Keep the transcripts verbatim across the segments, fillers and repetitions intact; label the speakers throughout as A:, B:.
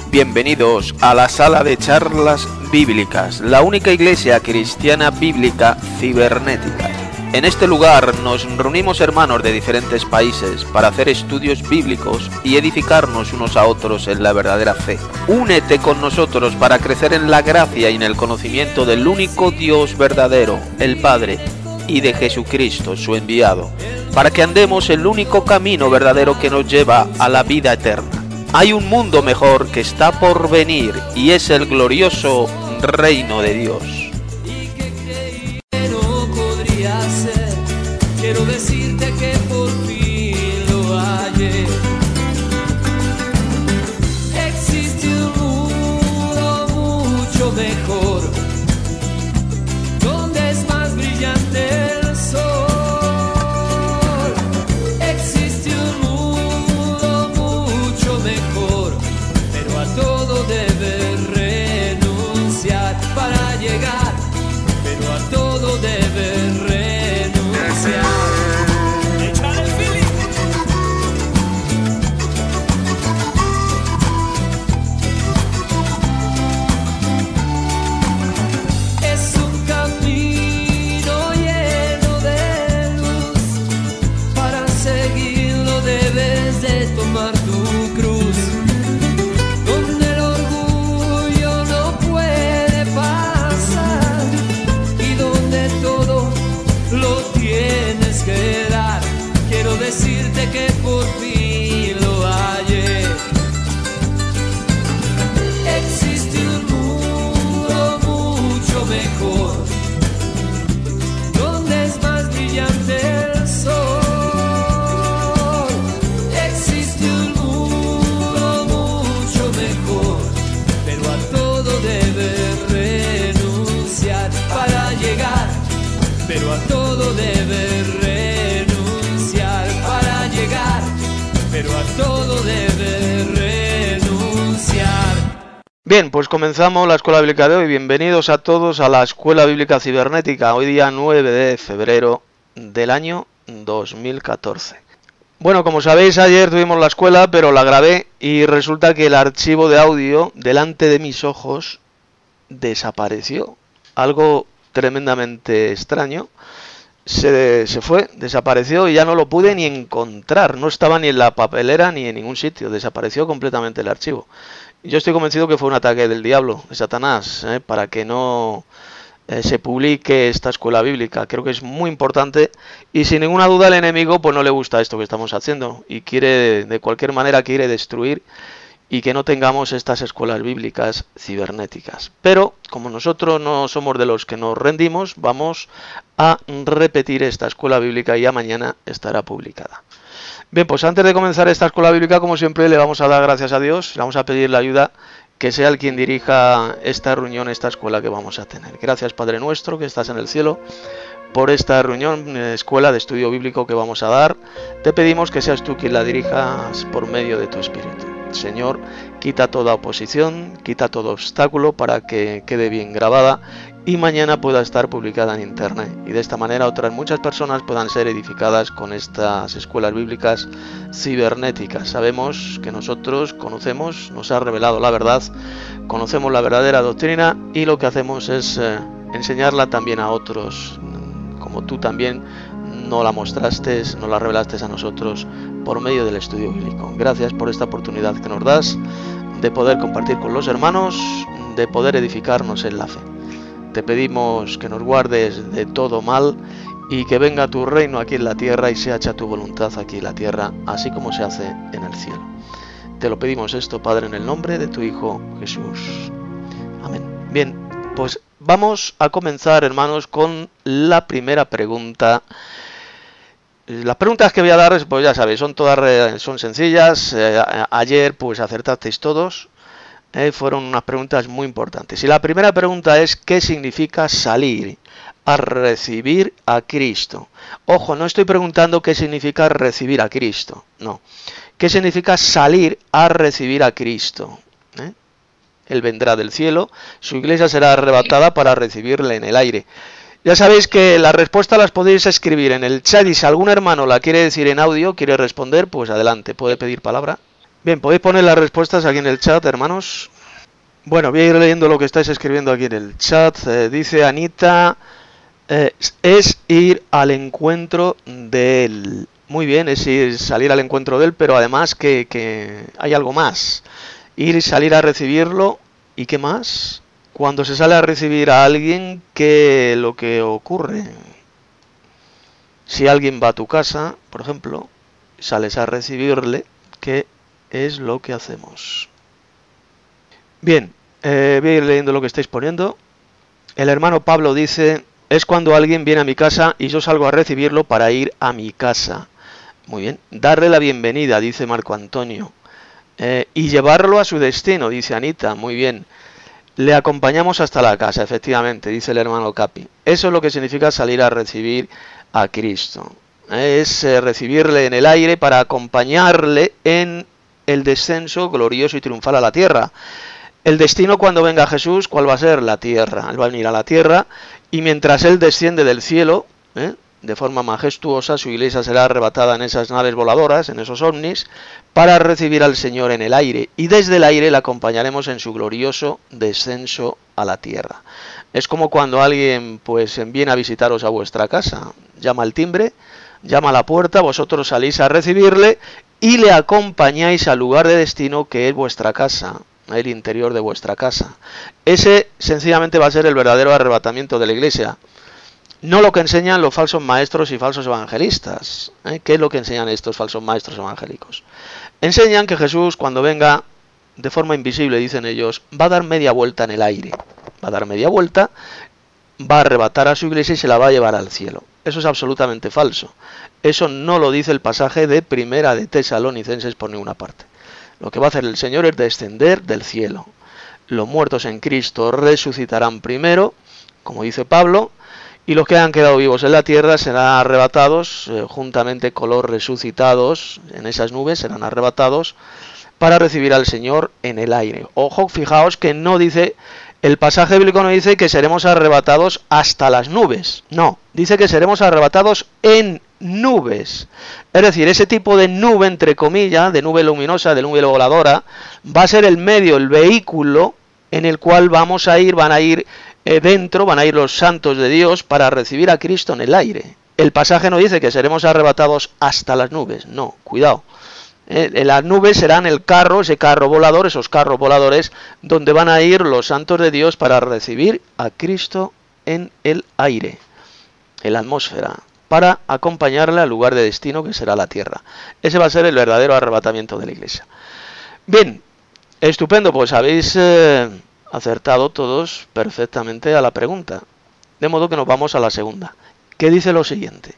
A: Bienvenidos a la sala de charlas bíblicas, la única iglesia cristiana bíblica cibernética. En este lugar nos reunimos hermanos de diferentes países para hacer estudios bíblicos y edificarnos unos a otros en la verdadera fe. Únete con nosotros para crecer en la gracia y en el conocimiento del único Dios verdadero, el Padre, y de Jesucristo, su enviado, para que andemos el único camino verdadero que nos lleva a la vida eterna. Hay un mundo mejor que está por venir y es el glorioso reino de Dios.
B: Quiero decirte que por fin lo hallé. Existe un mundo mucho mejor, donde es más brillante el sol. Existe un mundo mucho mejor, pero a todo debes renunciar para llegar, pero a todo debes renunciar. Decirte que por fin lo hallé. Existe un mundo mucho mejor, donde es más brillante el sol. Existe un mundo mucho mejor, pero a todo debes renunciar para llegar, pero a todo debes renunciar. Pero a todo debe renunciar.
A: Bien, pues comenzamos la Escuela Bíblica de hoy. Bienvenidos a todos a la Escuela Bíblica Cibernética. Hoy día nueve de febrero del año dos mil catorce. Bueno, como sabéis, ayer tuvimos la escuela, pero la grabé y resulta que el archivo de audio delante de mis ojos desapareció. Algo tremendamente extraño. Se, se fue, desapareció y ya no lo pude ni encontrar, no estaba ni en la papelera ni en ningún sitio, desapareció completamente el archivo. Yo estoy convencido que fue un ataque del diablo, de Satanás, ¿eh? para que no eh, se publique esta escuela bíblica. Creo que es muy importante y sin ninguna duda el enemigo pues no le gusta esto que estamos haciendo y quiere, de cualquier manera quiere destruir y que no tengamos estas escuelas bíblicas cibernéticas. Pero como nosotros no somos de los que nos rendimos, vamos a repetir esta escuela bíblica y ya mañana estará publicada. Bien, pues antes de comenzar esta escuela bíblica, como siempre, le vamos a dar gracias a Dios, le vamos a pedir la ayuda, que sea el quien dirija esta reunión, esta escuela que vamos a tener. Gracias, Padre nuestro, que estás en el cielo, por esta reunión, escuela de estudio bíblico que vamos a dar. Te pedimos que seas tú quien la dirijas por medio de tu Espíritu. Señor, quita toda oposición, quita todo obstáculo para que quede bien grabada y mañana pueda estar publicada en internet. Y de esta manera otras muchas personas puedan ser edificadas con estas escuelas bíblicas cibernéticas. Sabemos que nosotros conocemos, nos ha revelado la verdad, conocemos la verdadera doctrina y lo que hacemos es eh, enseñarla también a otros, como tú también no la mostraste, no la revelaste a nosotros por medio del estudio bíblico. Gracias por esta oportunidad que nos das de poder compartir con los hermanos, de poder edificarnos en la fe. Te pedimos que nos guardes de todo mal y que venga tu reino aquí en la tierra y sea hecha tu voluntad aquí en la tierra, así como se hace en el cielo. Te lo pedimos esto, Padre, en el nombre de tu Hijo Jesús. Amén. Bien, pues vamos a comenzar, hermanos, con la primera pregunta. Las preguntas que voy a dar, pues ya sabéis, son todas son sencillas. Eh, ayer pues acertasteis todos. Eh, fueron unas preguntas muy importantes. Y la primera pregunta es: ¿qué significa salir a recibir a Cristo? Ojo, no estoy preguntando qué significa recibir a Cristo. No. ¿Qué significa salir a recibir a Cristo? ¿Eh? Él vendrá del cielo, su iglesia será arrebatada para recibirle en el aire. Ya sabéis que la respuesta las podéis escribir en el chat y si algún hermano la quiere decir en audio, quiere responder, pues adelante, puede pedir palabra. Bien, podéis poner las respuestas aquí en el chat, hermanos. Bueno, voy a ir leyendo lo que estáis escribiendo aquí en el chat. Eh, dice Anita, eh, es ir al encuentro de él. Muy bien, es ir, salir al encuentro de él, pero además que, que hay algo más. Ir y salir a recibirlo, ¿y qué más? Cuando se sale a recibir a alguien, ¿qué es lo que ocurre? Si alguien va a tu casa, por ejemplo, sales a recibirle, ¿qué es lo que hacemos? Bien, eh, voy a ir leyendo lo que estáis poniendo. El hermano Pablo dice, es cuando alguien viene a mi casa y yo salgo a recibirlo para ir a mi casa. Muy bien, darle la bienvenida, dice Marco Antonio. Eh, y llevarlo a su destino, dice Anita, muy bien. Le acompañamos hasta la casa, efectivamente, dice el hermano Capi. Eso es lo que significa salir a recibir a Cristo. Es eh, recibirle en el aire para acompañarle en el descenso glorioso y triunfal a la tierra. El destino cuando venga Jesús, ¿cuál va a ser? La tierra. Él va a venir a la tierra y mientras Él desciende del cielo, ¿eh? de forma majestuosa, su iglesia será arrebatada en esas naves voladoras, en esos ovnis, para recibir al Señor en el aire. Y desde el aire le acompañaremos en su glorioso descenso a la tierra. Es como cuando alguien pues viene a visitaros a vuestra casa, llama al timbre, llama a la puerta, vosotros salís a recibirle y le acompañáis al lugar de destino que es vuestra casa, el interior de vuestra casa. Ese sencillamente va a ser el verdadero arrebatamiento de la iglesia. No lo que enseñan los falsos maestros y falsos evangelistas. ¿eh? ¿Qué es lo que enseñan estos falsos maestros evangélicos? Enseñan que Jesús, cuando venga de forma invisible, dicen ellos, va a dar media vuelta en el aire. Va a dar media vuelta, va a arrebatar a su iglesia y se la va a llevar al cielo. Eso es absolutamente falso. Eso no lo dice el pasaje de Primera de Tesalonicenses por ninguna parte. Lo que va a hacer el Señor es descender del cielo. Los muertos en Cristo resucitarán primero, como dice Pablo, y los que han quedado vivos en la tierra serán arrebatados, eh, juntamente con los resucitados en esas nubes, serán arrebatados para recibir al Señor en el aire. Ojo, fijaos que no dice, el pasaje bíblico no dice que seremos arrebatados hasta las nubes. No, dice que seremos arrebatados en nubes. Es decir, ese tipo de nube, entre comillas, de nube luminosa, de nube voladora, va a ser el medio, el vehículo en el cual vamos a ir, van a ir dentro, van a ir los santos de Dios para recibir a Cristo en el aire. El pasaje no dice que seremos arrebatados hasta las nubes, no, cuidado. Eh, las nubes serán el carro, ese carro volador, esos carros voladores, donde van a ir los santos de Dios para recibir a Cristo en el aire, en la atmósfera, para acompañarle al lugar de destino que será la tierra. Ese va a ser el verdadero arrebatamiento de la iglesia. Bien, estupendo, pues habéis Eh, acertado todos perfectamente a la pregunta. De modo que nos vamos a la segunda, que dice lo siguiente.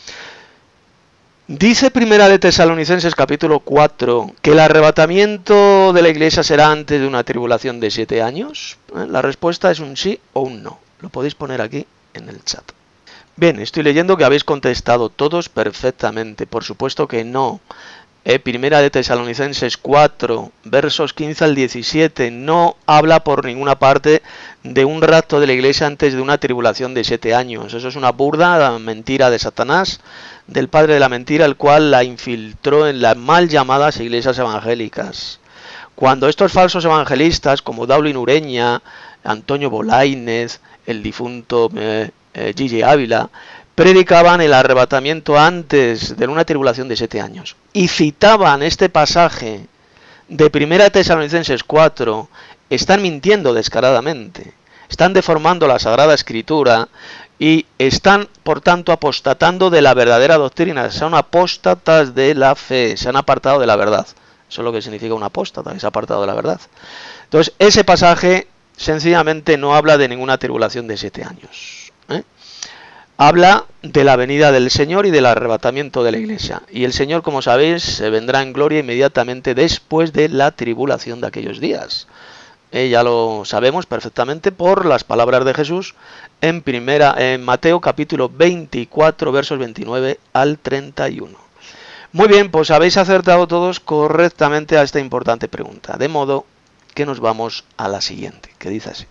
A: Dice Primera de Tesalonicenses capítulo cuatro que el arrebatamiento de la iglesia será antes de una tribulación de siete años. ¿Eh? La respuesta es un sí o un no. Lo podéis poner aquí en el chat. Bien, estoy leyendo que habéis contestado todos perfectamente. Por supuesto que no. Eh, Primera de Tesalonicenses cuatro, versos quince al diecisiete, no habla por ninguna parte de un rapto de la iglesia antes de una tribulación de siete años. Eso es una burda mentira de Satanás, del padre de la mentira, el cual la infiltró en las mal llamadas iglesias evangélicas. Cuando estos falsos evangelistas, como Daulín Ureña, Antonio Bolaínez, el difunto eh, eh, Gigi Ávila, predicaban el arrebatamiento antes de una tribulación de siete años y citaban este pasaje de Primera Tesalonicenses cuatro, están mintiendo descaradamente, están deformando la Sagrada Escritura y están, por tanto, apostatando de la verdadera doctrina. Son apóstatas de la fe, se han apartado de la verdad. Eso es lo que significa un apóstata, que se ha apartado de la verdad. Entonces, ese pasaje sencillamente no habla de ninguna tribulación de siete años. ¿eh? Habla de la venida del Señor y del arrebatamiento de la iglesia. Y el Señor, como sabéis, se vendrá en gloria inmediatamente después de la tribulación de aquellos días. Eh, ya lo sabemos perfectamente por las palabras de Jesús en, primera, en Mateo capítulo veinticuatro, versos veintinueve al treinta y uno. Muy bien, pues habéis acertado todos correctamente a esta importante pregunta. De modo que nos vamos a la siguiente, que dice así.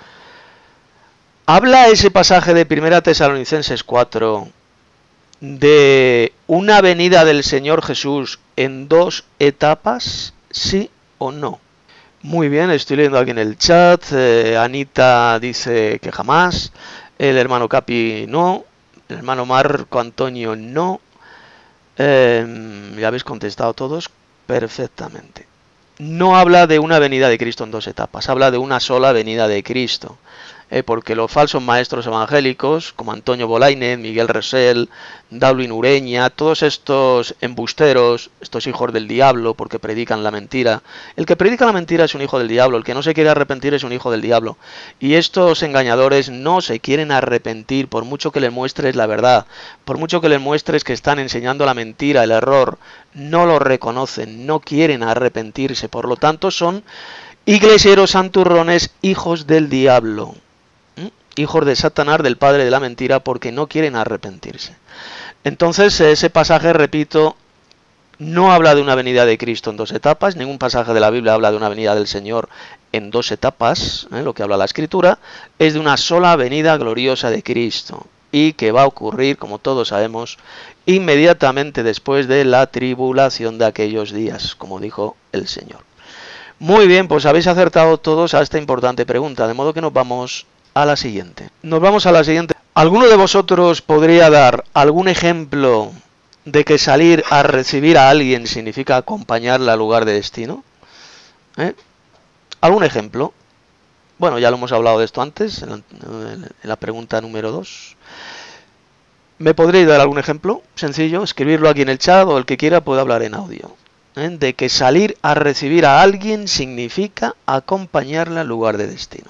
A: ¿Habla ese pasaje de Primera Tesalonicenses cuatro de una venida del Señor Jesús en dos etapas? ¿Sí o no? Muy bien, estoy leyendo aquí en el chat. eh, Anita dice que jamás. El hermano Capi no. El hermano Marco Antonio no. Eh, ya habéis contestado todos perfectamente. No habla de una venida de Cristo en dos etapas, habla de una sola venida de Cristo. Eh, porque los falsos maestros evangélicos, como Antonio Bolaine, Miguel Resell, Darwin Ureña, todos estos embusteros, estos hijos del diablo, porque predican la mentira. El que predica la mentira es un hijo del diablo, el que no se quiere arrepentir es un hijo del diablo. Y estos engañadores no se quieren arrepentir, por mucho que les muestres la verdad, por mucho que les muestres que están enseñando la mentira, el error, no lo reconocen, no quieren arrepentirse, por lo tanto son iglesieros santurrones, hijos del diablo. Hijos de Satanás, del padre de la mentira, porque no quieren arrepentirse. Entonces, ese pasaje, repito, no habla de una venida de Cristo en dos etapas. Ningún pasaje de la Biblia habla de una venida del Señor en dos etapas. ¿eh? Lo que habla la Escritura es de una sola venida gloriosa de Cristo, y que va a ocurrir, como todos sabemos, inmediatamente después de la tribulación de aquellos días, como dijo el Señor. Muy bien, pues habéis acertado todos a esta importante pregunta, de modo que nos vamos a la siguiente. Nos vamos a la siguiente. ¿Alguno de vosotros podría dar algún ejemplo de que salir a recibir a alguien significa acompañarla al lugar de destino? ¿Eh? ¿Algún ejemplo? Bueno, ya lo hemos hablado de esto antes, en la, en la pregunta número dos. ¿Me podréis dar algún ejemplo? Sencillo, escribirlo aquí en el chat, o el que quiera puede hablar en audio. ¿Eh? De que salir a recibir a alguien significa acompañarla al lugar de destino.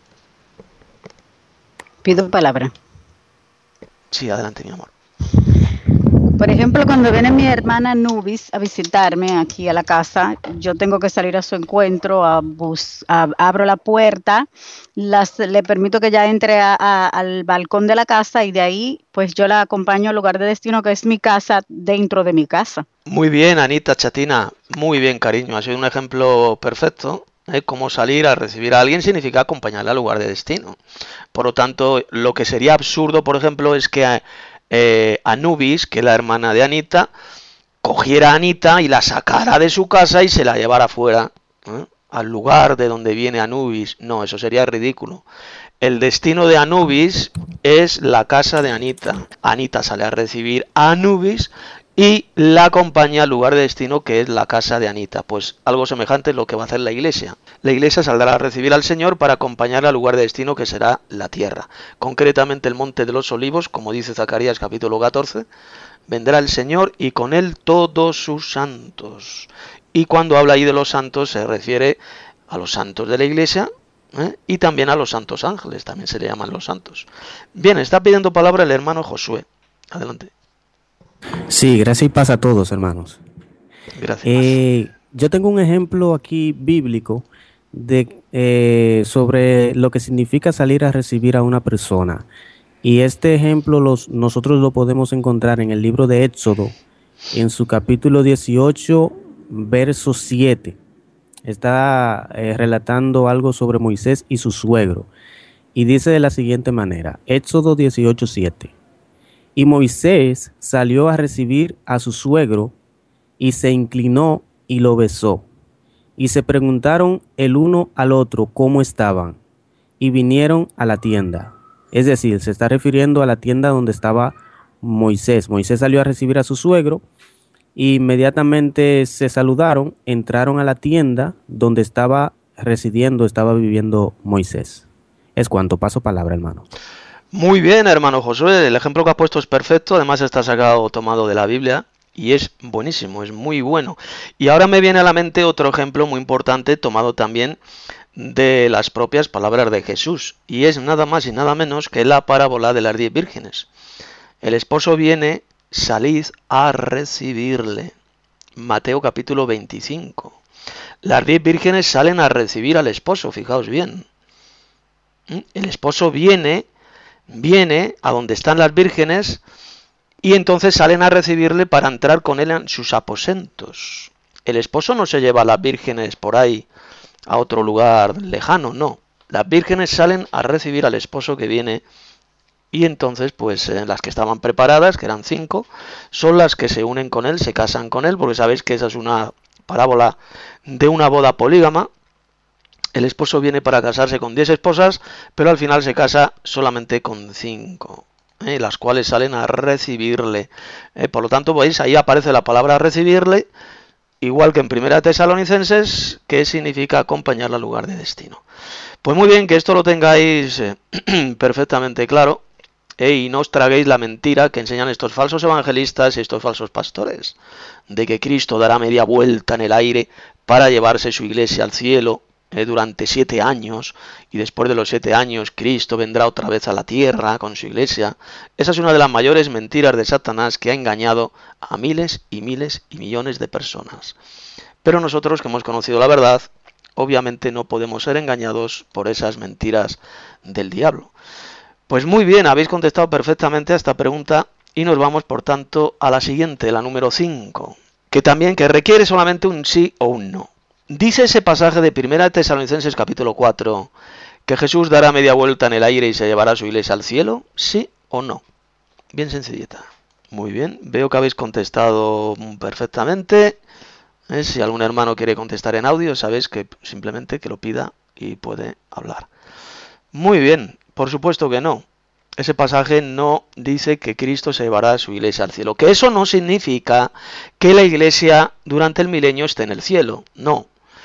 C: Pido palabra.
A: Sí, adelante, mi amor.
C: Por ejemplo, cuando viene mi hermana Nubis a visitarme aquí a la casa, yo tengo que salir a su encuentro, a bus, a, abro la puerta, las, le permito que ella entre a, a, al balcón de la casa, y de ahí pues yo la acompaño al lugar de destino, que es mi casa, dentro de mi casa.
A: Muy bien, Anita Chatina, muy bien, cariño, ha sido un ejemplo perfecto. ¿Eh? Cómo salir a recibir a alguien significa acompañarle al lugar de destino. Por lo tanto, lo que sería absurdo, por ejemplo, es que eh, Anubis, que es la hermana de Anita, cogiera a Anita y la sacara de su casa y se la llevara fuera, ¿eh? al lugar de donde viene Anubis. No, eso sería ridículo. El destino de Anubis es la casa de Anita. Anita sale a recibir a Anubis y la acompaña al lugar de destino, que es la casa de Anita. Pues algo semejante es lo que va a hacer la iglesia. La iglesia saldrá a recibir al Señor para acompañarle al lugar de destino, que será la tierra. Concretamente el monte de los olivos, como dice Zacarías capítulo catorce. Vendrá el Señor y con él todos sus santos. Y cuando habla ahí de los santos se refiere a los santos de la iglesia, ¿eh? y también a los santos ángeles, también se le llaman los santos. Bien, está pidiendo palabra el hermano Josué. Adelante.
D: Sí, gracias y paz a todos, hermanos.
A: Gracias.
D: Eh, yo tengo un ejemplo aquí bíblico de eh, sobre lo que significa salir a recibir a una persona. Y este ejemplo los, nosotros lo podemos encontrar en el libro de Éxodo, en su capítulo dieciocho, verso siete. Está eh, relatando algo sobre Moisés y su suegro. Y dice de la siguiente manera, Éxodo dieciocho, siete. Y Moisés salió a recibir a su suegro y se inclinó y lo besó. Y se preguntaron el uno al otro cómo estaban y vinieron a la tienda. Es decir, se está refiriendo a la tienda donde estaba Moisés. Moisés salió a recibir a su suegro e inmediatamente se saludaron, entraron a la tienda donde estaba residiendo, estaba viviendo Moisés. Es cuanto, paso palabra, hermano.
A: Muy bien, hermano Josué, el ejemplo que ha puesto es perfecto, además está sacado, tomado de la Biblia, y es buenísimo, es muy bueno. Y ahora me viene a la mente otro ejemplo muy importante, tomado también de las propias palabras de Jesús, y es nada más y nada menos que la parábola de las diez vírgenes. El esposo viene, salid a recibirle. Mateo capítulo veinticinco. Las diez vírgenes salen a recibir al esposo, fijaos bien. El esposo viene... viene a donde están las vírgenes y entonces salen a recibirle para entrar con él en sus aposentos. El esposo no se lleva a las vírgenes por ahí a otro lugar lejano, no. Las vírgenes salen a recibir al esposo que viene y entonces pues eh, las que estaban preparadas, que eran cinco, son las que se unen con él, se casan con él, porque sabéis que esa es una parábola de una boda polígama. El esposo viene para casarse con diez esposas, pero al final se casa solamente con cinco, ¿eh? las cuales salen a recibirle. ¿eh? Por lo tanto, veis, ahí aparece la palabra recibirle, igual que en Primera Tesalonicenses, que significa acompañarla al lugar de destino. Pues muy bien, que esto lo tengáis eh, perfectamente claro, ¿eh? y no os traguéis la mentira que enseñan estos falsos evangelistas y estos falsos pastores, de que Cristo dará media vuelta en el aire para llevarse su iglesia al cielo, Eh, durante siete años, y después de los siete años Cristo vendrá otra vez a la tierra con su iglesia. Esa es una de las mayores mentiras de Satanás, que ha engañado a miles y miles y millones de personas. Pero nosotros, que hemos conocido la verdad, obviamente no podemos ser engañados por esas mentiras del diablo. Pues muy bien, habéis contestado perfectamente a esta pregunta, y nos vamos por tanto a la siguiente, la número cinco, que también que requiere solamente un sí o un no. Dice ese pasaje de Primera Tesalonicenses capítulo cuatro que Jesús dará media vuelta en el aire y se llevará a su iglesia al cielo, ¿sí o no? Bien sencillita. Muy bien, veo que habéis contestado perfectamente. ¿Eh? Si algún hermano quiere contestar en audio, sabéis que simplemente que lo pida y puede hablar. Muy bien, por supuesto que no. Ese pasaje no dice que Cristo se llevará a su iglesia al cielo. Que eso no significa que la iglesia durante el milenio esté en el cielo. No.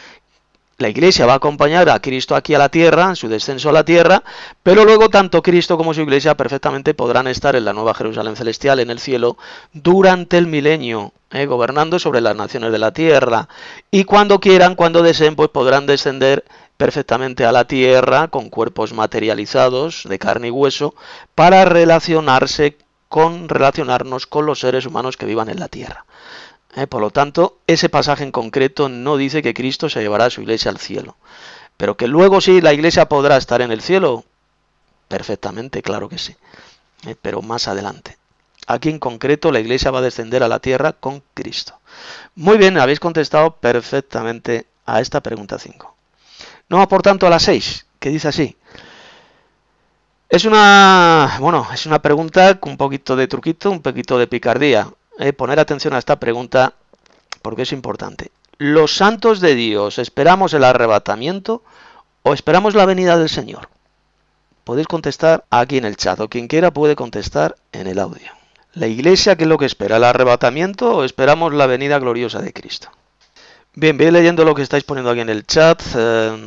A: La iglesia va a acompañar a Cristo aquí a la tierra, en su descenso a la tierra, pero luego tanto Cristo como su iglesia perfectamente podrán estar en la nueva Jerusalén celestial, en el cielo, durante el milenio, ¿eh? gobernando sobre las naciones de la tierra. Y cuando quieran, cuando deseen, pues podrán descender perfectamente a la tierra con cuerpos materializados de carne y hueso para relacionarse con, relacionarnos con los seres humanos que vivan en la tierra. Eh, por lo tanto, ese pasaje en concreto no dice que Cristo se llevará a su iglesia al cielo. Pero que luego sí, la iglesia podrá estar en el cielo, perfectamente, claro que sí. Eh, pero más adelante. Aquí en concreto la iglesia va a descender a la tierra con Cristo. Muy bien, habéis contestado perfectamente a esta pregunta cinco. No, por tanto, a la seis, que dice así. Es una, bueno, es una pregunta con un poquito de truquito, un poquito de picardía. Eh, poner atención a esta pregunta porque es importante. ¿Los santos de Dios esperamos el arrebatamiento o esperamos la venida del Señor? Podéis contestar aquí en el chat, o quien quiera puede contestar en el audio. ¿La iglesia qué es lo que espera? ¿El arrebatamiento o esperamos la venida gloriosa de Cristo? Bien, voy leyendo lo que estáis poniendo aquí en el chat. Eh,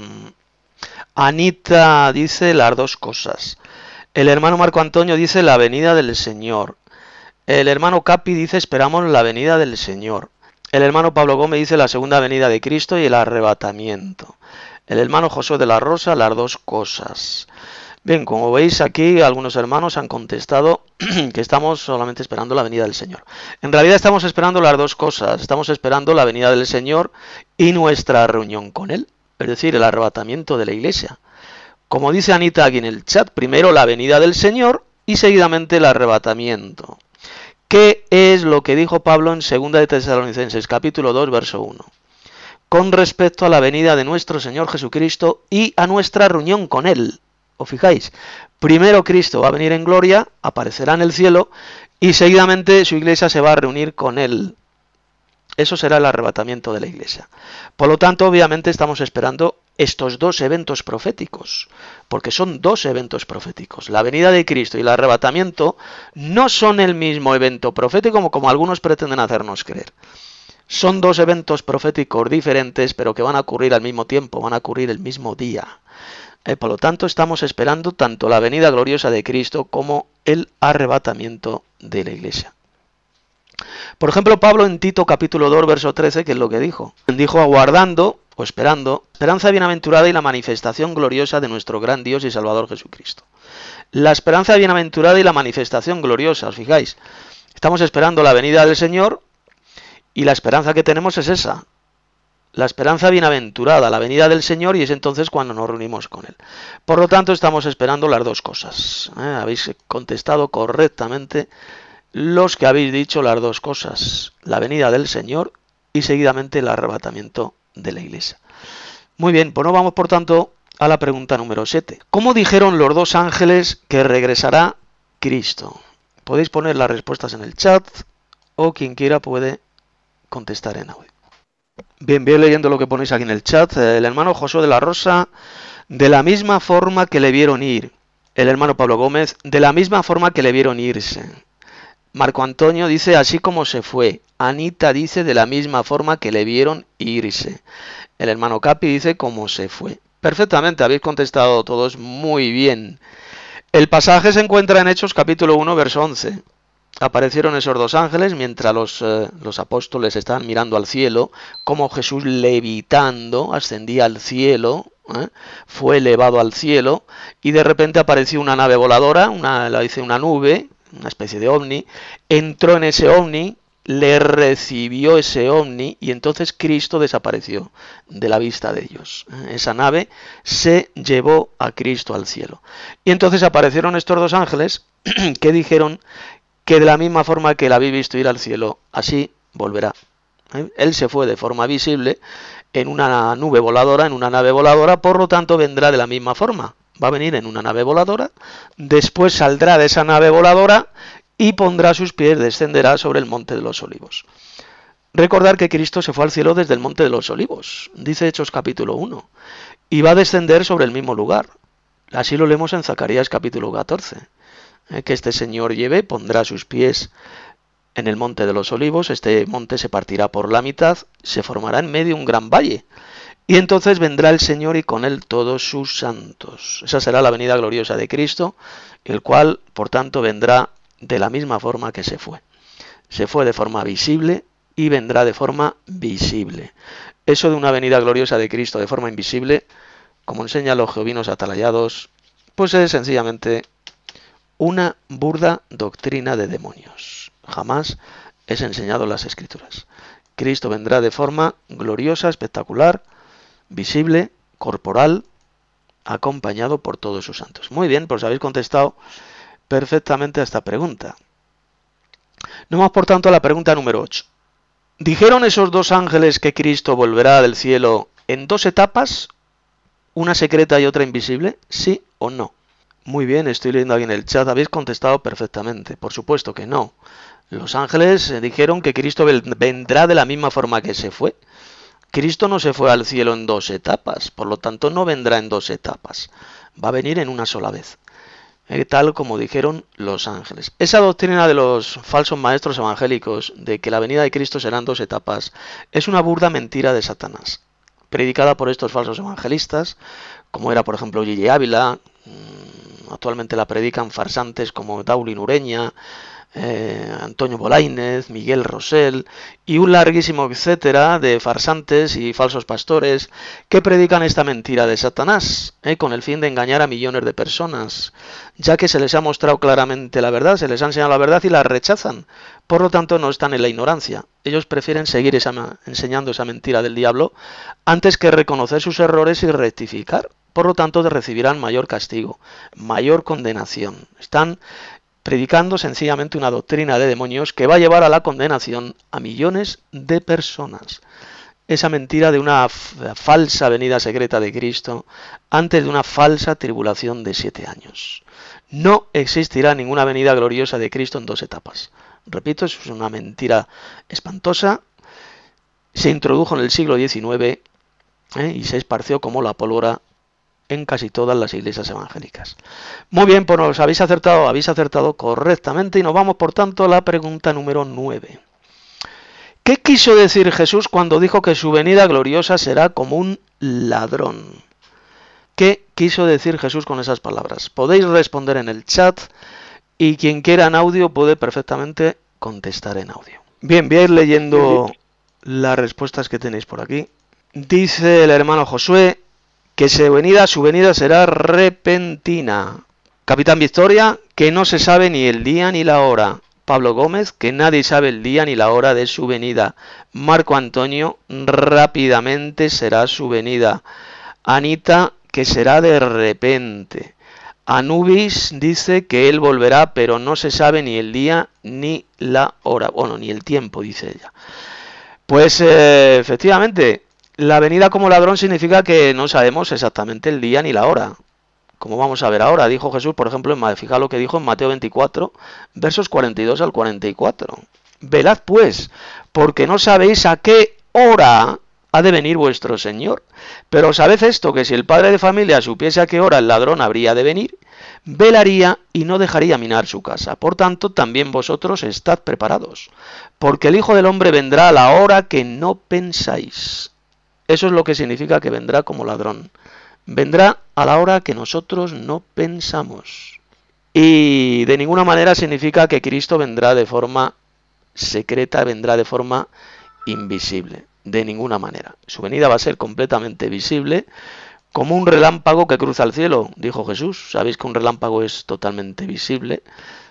A: Anita dice las dos cosas. El hermano Marco Antonio dice la venida del Señor. El hermano Capi dice esperamos la venida del Señor. El hermano Pablo Gómez dice la segunda venida de Cristo y el arrebatamiento. El hermano Josué de la Rosa las dos cosas. Bien, como veis aquí algunos hermanos han contestado que estamos solamente esperando la venida del Señor. En realidad estamos esperando las dos cosas. Estamos esperando la venida del Señor y nuestra reunión con Él. Es decir, el arrebatamiento de la iglesia. Como dice Anita aquí en el chat, primero la venida del Señor y seguidamente el arrebatamiento. ¿Qué es lo que dijo Pablo en segunda de Tesalonicenses, capítulo dos, verso uno? Con respecto a la venida de nuestro Señor Jesucristo y a nuestra reunión con Él. ¿Os fijáis? Primero Cristo va a venir en gloria, aparecerá en el cielo, y seguidamente su iglesia se va a reunir con Él. Eso será el arrebatamiento de la iglesia. Por lo tanto, obviamente estamos esperando estos dos eventos proféticos, porque son dos eventos proféticos. La venida de Cristo y el arrebatamiento no son el mismo evento profético como, como algunos pretenden hacernos creer. Son dos eventos proféticos diferentes, pero que van a ocurrir al mismo tiempo, van a ocurrir el mismo día. Eh, por lo tanto, estamos esperando tanto la venida gloriosa de Cristo como el arrebatamiento de la iglesia. Por ejemplo, Pablo en Tito capítulo dos, verso trece, ¿qué es lo que dijo? Dijo aguardando o esperando, esperanza bienaventurada y la manifestación gloriosa de nuestro gran Dios y Salvador Jesucristo. La esperanza bienaventurada y la manifestación gloriosa, ¿os fijáis? Estamos esperando la venida del Señor y la esperanza que tenemos es esa. La esperanza bienaventurada, la venida del Señor, y es entonces cuando nos reunimos con Él. Por lo tanto, estamos esperando las dos cosas. ¿Eh? Habéis contestado correctamente los que habéis dicho las dos cosas. La venida del Señor y seguidamente el arrebatamiento de la iglesia. Muy bien, pues nos vamos por tanto a la pregunta número siete. ¿Cómo dijeron los dos ángeles que regresará Cristo? Podéis poner las respuestas en el chat o quien quiera puede contestar en audio. Bien, voy leyendo lo que ponéis aquí en el chat. El hermano Josué de la Rosa, de la misma forma que le vieron ir. El hermano Pablo Gómez, de la misma forma que le vieron irse. Marco Antonio dice, así como se fue. Anita dice, de la misma forma que le vieron irse. El hermano Capi dice, como se fue. Perfectamente, habéis contestado todos muy bien. El pasaje se encuentra en Hechos capítulo uno, verso once. Aparecieron esos dos ángeles mientras los, eh, los apóstoles estaban mirando al cielo, como Jesús levitando ascendía al cielo, ¿eh? Fue elevado al cielo, y de repente apareció una nave voladora, una, la dice una nube, una especie de ovni, entró en ese ovni, le recibió ese ovni, y entonces Cristo desapareció de la vista de ellos. Esa nave se llevó a Cristo al cielo. Y entonces aparecieron estos dos ángeles que dijeron que de la misma forma que la habéis visto ir al cielo, así volverá. ¿Eh? Él se fue de forma visible en una nube voladora, en una nave voladora, por lo tanto vendrá de la misma forma. Va a venir en una nave voladora, después saldrá de esa nave voladora y pondrá sus pies, descenderá sobre el monte de los olivos. Recordar que Cristo se fue al cielo desde el monte de los olivos, dice Hechos capítulo uno, y va a descender sobre el mismo lugar. Así lo leemos en Zacarías capítulo catorce. Que este Señor lleve, pondrá sus pies en el monte de los olivos, este monte se partirá por la mitad, se formará en medio un gran valle, y entonces vendrá el Señor y con él todos sus santos. Esa será la venida gloriosa de Cristo, el cual, por tanto, vendrá de la misma forma que se fue. Se fue de forma visible y vendrá de forma visible. Eso de una venida gloriosa de Cristo de forma invisible, como enseñan los jehovinos atalayados, pues es sencillamente una burda doctrina de demonios. Jamás es enseñado en las Escrituras. Cristo vendrá de forma gloriosa, espectacular, visible, corporal, acompañado por todos sus santos. Muy bien, pues habéis contestado perfectamente a esta pregunta. Nos vamos por tanto a la pregunta número ocho. ¿Dijeron esos dos ángeles que Cristo volverá del cielo en dos etapas, una secreta y otra invisible? ¿Sí o no? Muy bien, estoy leyendo aquí en el chat, habéis contestado perfectamente. Por supuesto que no. Los ángeles dijeron que Cristo vendrá de la misma forma que se fue. Cristo no se fue al cielo en dos etapas, por lo tanto no vendrá en dos etapas. Va a venir en una sola vez, eh, tal como dijeron los ángeles. Esa doctrina de los falsos maestros evangélicos de que la venida de Cristo será en dos etapas es una burda mentira de Satanás, predicada por estos falsos evangelistas, como era por ejemplo Gigi Ávila. Actualmente la predican farsantes como Daulin Ureña, eh, Antonio Bolaínez, Miguel Rosell y un larguísimo etcétera de farsantes y falsos pastores que predican esta mentira de Satanás, eh, con el fin de engañar a millones de personas, ya que se les ha mostrado claramente la verdad, se les ha enseñado la verdad y la rechazan. Por lo tanto no están en la ignorancia. Ellos prefieren seguir esa, enseñando esa mentira del diablo antes que reconocer sus errores y rectificar. Por lo tanto, recibirán mayor castigo, mayor condenación. Están predicando sencillamente una doctrina de demonios que va a llevar a la condenación a millones de personas. Esa mentira de una falsa venida secreta de Cristo antes de una falsa tribulación de siete años. No existirá ninguna venida gloriosa de Cristo en dos etapas. Repito, eso es una mentira espantosa. Se introdujo en el siglo diecinueve ¿eh? y se esparció como la pólvora en casi todas las iglesias evangélicas. Muy bien, pues nos habéis acertado, habéis acertado correctamente y nos vamos por tanto a la pregunta número nueve. ¿Qué quiso decir Jesús cuando dijo que su venida gloriosa será como un ladrón? ¿Qué quiso decir Jesús con esas palabras? Podéis responder en el chat y quien quiera en audio puede perfectamente contestar en audio. Bien, voy a ir leyendo las respuestas que tenéis por aquí. Dice el hermano Josué que su venida, su venida será repentina. Capitán Victoria, que no se sabe ni el día ni la hora. Pablo Gómez, que nadie sabe el día ni la hora de su venida. Marco Antonio, rápidamente será su venida. Anita, que será de repente. Anubis dice que él volverá, pero no se sabe ni el día ni la hora. Bueno, ni el tiempo, dice ella. Pues eh, efectivamente, la venida como ladrón significa que no sabemos exactamente el día ni la hora. Como vamos a ver ahora, dijo Jesús, por ejemplo, en, fija lo que dijo en Mateo veinticuatro, versos cuarenta y dos al cuarenta y cuatro. Velad pues, porque no sabéis a qué hora ha de venir vuestro Señor. Pero sabed esto, que si el padre de familia supiese a qué hora el ladrón habría de venir, velaría y no dejaría minar su casa. Por tanto, también vosotros estad preparados, porque el Hijo del Hombre vendrá a la hora que no pensáis. Eso es lo que significa que vendrá como ladrón. Vendrá a la hora que nosotros no pensamos. Y de ninguna manera significa que Cristo vendrá de forma secreta, vendrá de forma invisible. De ninguna manera. Su venida va a ser completamente visible, como un relámpago que cruza el cielo, dijo Jesús. Sabéis que un relámpago es totalmente visible,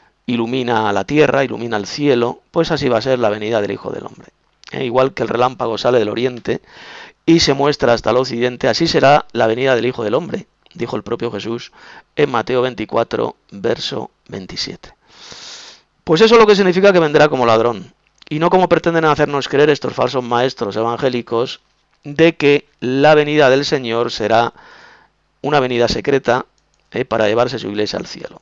A: ilumina la tierra, ilumina el cielo. Pues así va a ser la venida del Hijo del Hombre. Eh, igual que el relámpago sale del oriente y se muestra hasta el occidente, así será la venida del Hijo del Hombre, dijo el propio Jesús en Mateo veinticuatro, verso veintisiete. Pues eso es lo que significa que vendrá como ladrón, y no como pretenden hacernos creer estos falsos maestros evangélicos, de que la venida del Señor será una venida secreta eh, para llevarse su iglesia al cielo.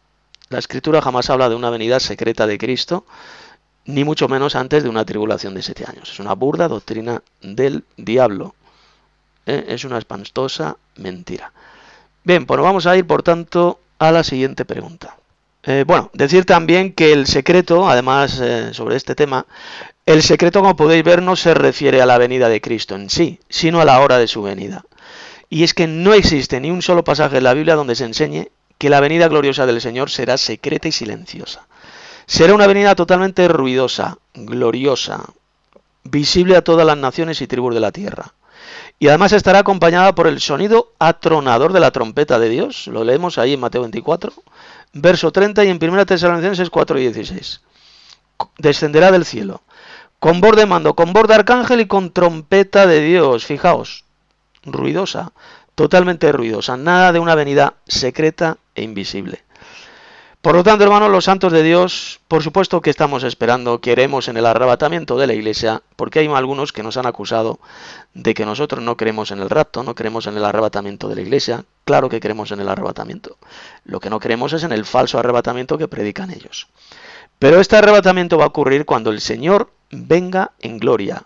A: La Escritura jamás habla de una venida secreta de Cristo, ni mucho menos antes de una tribulación de siete años. Es una burda doctrina del diablo. ¿eh? Es una espantosa mentira. Bien, pues vamos a ir, por tanto, a la siguiente pregunta. Eh, bueno, decir también que el secreto, además, eh, sobre este tema, el secreto, como podéis ver, no se refiere a la venida de Cristo en sí, sino a la hora de su venida. Y es que no existe ni un solo pasaje en la Biblia donde se enseñe que la venida gloriosa del Señor será secreta y silenciosa. Será una venida totalmente ruidosa, gloriosa, visible a todas las naciones y tribus de la tierra. Y además estará acompañada por el sonido atronador de la trompeta de Dios. Lo leemos ahí en Mateo veinticuatro, verso treinta, y en primera Tesalonicenses cuatro y dieciséis. Descenderá del cielo, con voz de mando, con voz de arcángel y con trompeta de Dios. Fijaos, ruidosa, totalmente ruidosa, nada de una venida secreta e invisible. Por lo tanto, hermanos, los santos de Dios, por supuesto que estamos esperando, queremos en el arrebatamiento de la iglesia, porque hay algunos que nos han acusado de que nosotros no creemos en el rapto, no creemos en el arrebatamiento de la iglesia. Claro que creemos en el arrebatamiento. Lo que no creemos es en el falso arrebatamiento que predican ellos. Pero este arrebatamiento va a ocurrir cuando el Señor venga en gloria.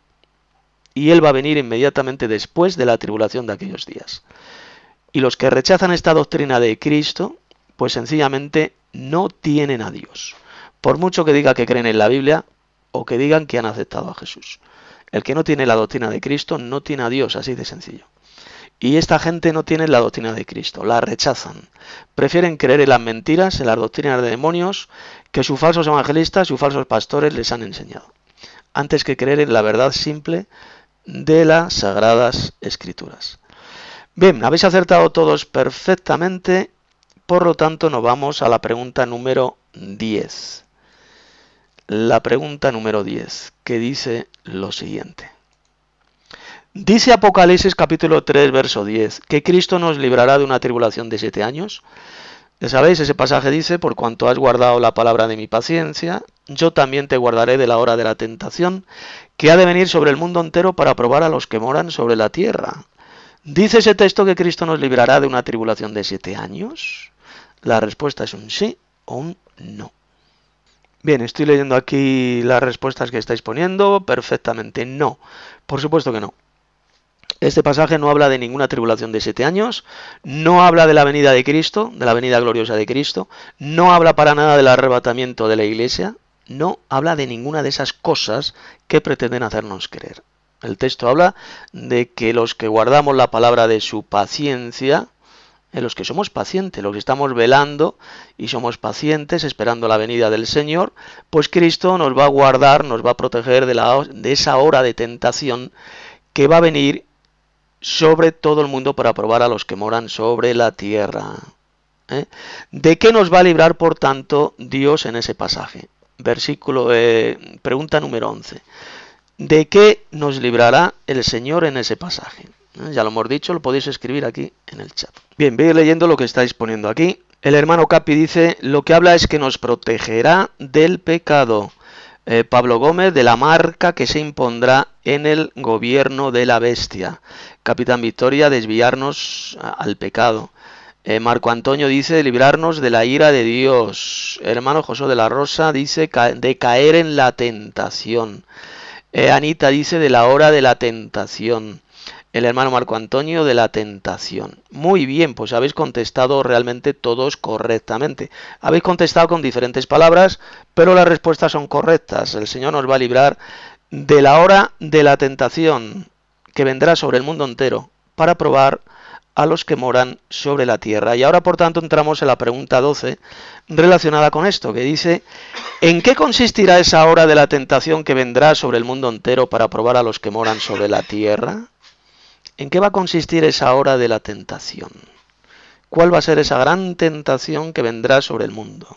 A: Y Él va a venir inmediatamente después de la tribulación de aquellos días. Y los que rechazan esta doctrina de Cristo, pues sencillamente no tienen a Dios. Por mucho que diga que creen en la Biblia o que digan que han aceptado a Jesús. El que no tiene la doctrina de Cristo no tiene a Dios, así de sencillo. Y esta gente no tiene la doctrina de Cristo, la rechazan. Prefieren creer en las mentiras, en las doctrinas de demonios, que sus falsos evangelistas, sus falsos pastores les han enseñado, antes que creer en la verdad simple de las Sagradas Escrituras. Bien, habéis acertado todos perfectamente. Por lo tanto, nos vamos a la pregunta número diez. La pregunta número diez, que dice lo siguiente. Dice Apocalipsis capítulo tres, verso diez, que Cristo nos librará de una tribulación de siete años. Ya sabéis, ese pasaje dice, por cuanto has guardado la palabra de mi paciencia, yo también te guardaré de la hora de la tentación, que ha de venir sobre el mundo entero para probar a los que moran sobre la tierra. ¿Dice ese texto que Cristo nos librará de una tribulación de siete años? La respuesta es un sí o un no. Bien, estoy leyendo aquí las respuestas que estáis poniendo. Perfectamente no. Por supuesto que no. Este pasaje no habla de ninguna tribulación de siete años. No habla de la venida de Cristo, de la venida gloriosa de Cristo. No habla para nada del arrebatamiento de la iglesia. No habla de ninguna de esas cosas que pretenden hacernos creer. El texto habla de que los que guardamos la palabra de su paciencia, en los que somos pacientes, los que estamos velando y somos pacientes esperando la venida del Señor, pues Cristo nos va a guardar, nos va a proteger de, la, de esa hora de tentación que va a venir sobre todo el mundo para probar a los que moran sobre la tierra. ¿Eh? ¿De qué nos va a librar, por tanto, Dios en ese pasaje? Versículo, eh, pregunta número once. ¿De qué nos librará el Señor en ese pasaje? Ya lo hemos dicho, lo podéis escribir aquí en el chat. Bien, voy leyendo lo que estáis poniendo aquí. El hermano Capi dice, lo que habla es que nos protegerá del pecado. Eh, Pablo Gómez, de la marca que se impondrá en el gobierno de la bestia. Capitán Victoria, desviarnos al pecado. Eh, Marco Antonio dice, librarnos de la ira de Dios. Hermano José de la Rosa dice, de caer en la tentación. Eh, Anita dice de la hora de la tentación. El hermano Marco Antonio de la tentación. Muy bien, pues habéis contestado realmente todos correctamente. Habéis contestado con diferentes palabras, pero las respuestas son correctas. El Señor nos va a librar de la hora de la tentación que vendrá sobre el mundo entero para probar a los que moran sobre la tierra. Y ahora, por tanto, entramos en la pregunta doce relacionada con esto, que dice: ¿en qué consistirá esa hora de la tentación que vendrá sobre el mundo entero para probar a los que moran sobre la tierra? ¿En qué va a consistir esa hora de la tentación? ¿Cuál va a ser esa gran tentación que vendrá sobre el mundo?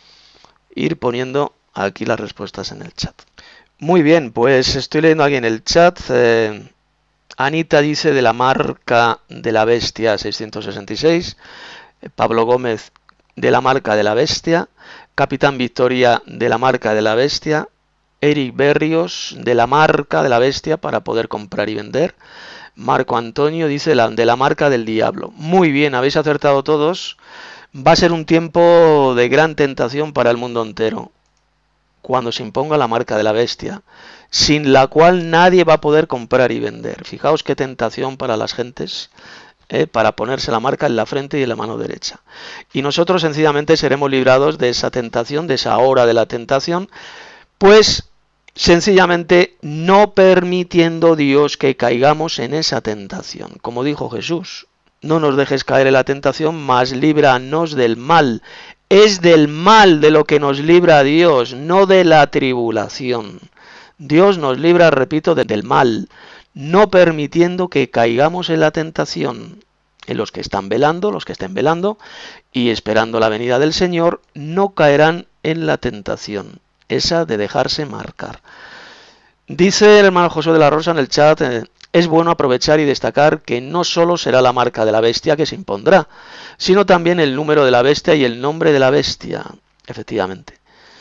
A: Ir poniendo aquí las respuestas en el chat. Muy bien, pues estoy leyendo aquí en el chat. Eh, Anita dice de la marca de la bestia seiscientos sesenta y seis. Pablo Gómez de la marca de la bestia. Capitán Victoria de la marca de la bestia. Eric Berrios de la marca de la bestia para poder comprar y vender. Marco Antonio dice la, de la marca del diablo. Muy bien, habéis acertado todos. Va a ser un tiempo de gran tentación para el mundo entero, cuando se imponga la marca de la bestia, sin la cual nadie va a poder comprar y vender. Fijaos qué tentación para las gentes, eh, para ponerse la marca en la frente y en la mano derecha. Y nosotros sencillamente seremos librados de esa tentación, de esa hora de la tentación, pues sencillamente no permitiendo Dios que caigamos en esa tentación. Como dijo Jesús, no nos dejes caer en la tentación, mas líbranos del mal. Es del mal de lo que nos libra Dios, no de la tribulación. Dios nos libra, repito, del mal, no permitiendo que caigamos en la tentación. En los que están velando, los que estén velando y esperando la venida del Señor, no caerán en la tentación, esa de dejarse marcar. Dice el hermano José de la Rosa en el chat: eh, es bueno aprovechar y destacar que no solo será la marca de la bestia que se impondrá, sino también el número de la bestia y el nombre de la bestia. Efectivamente.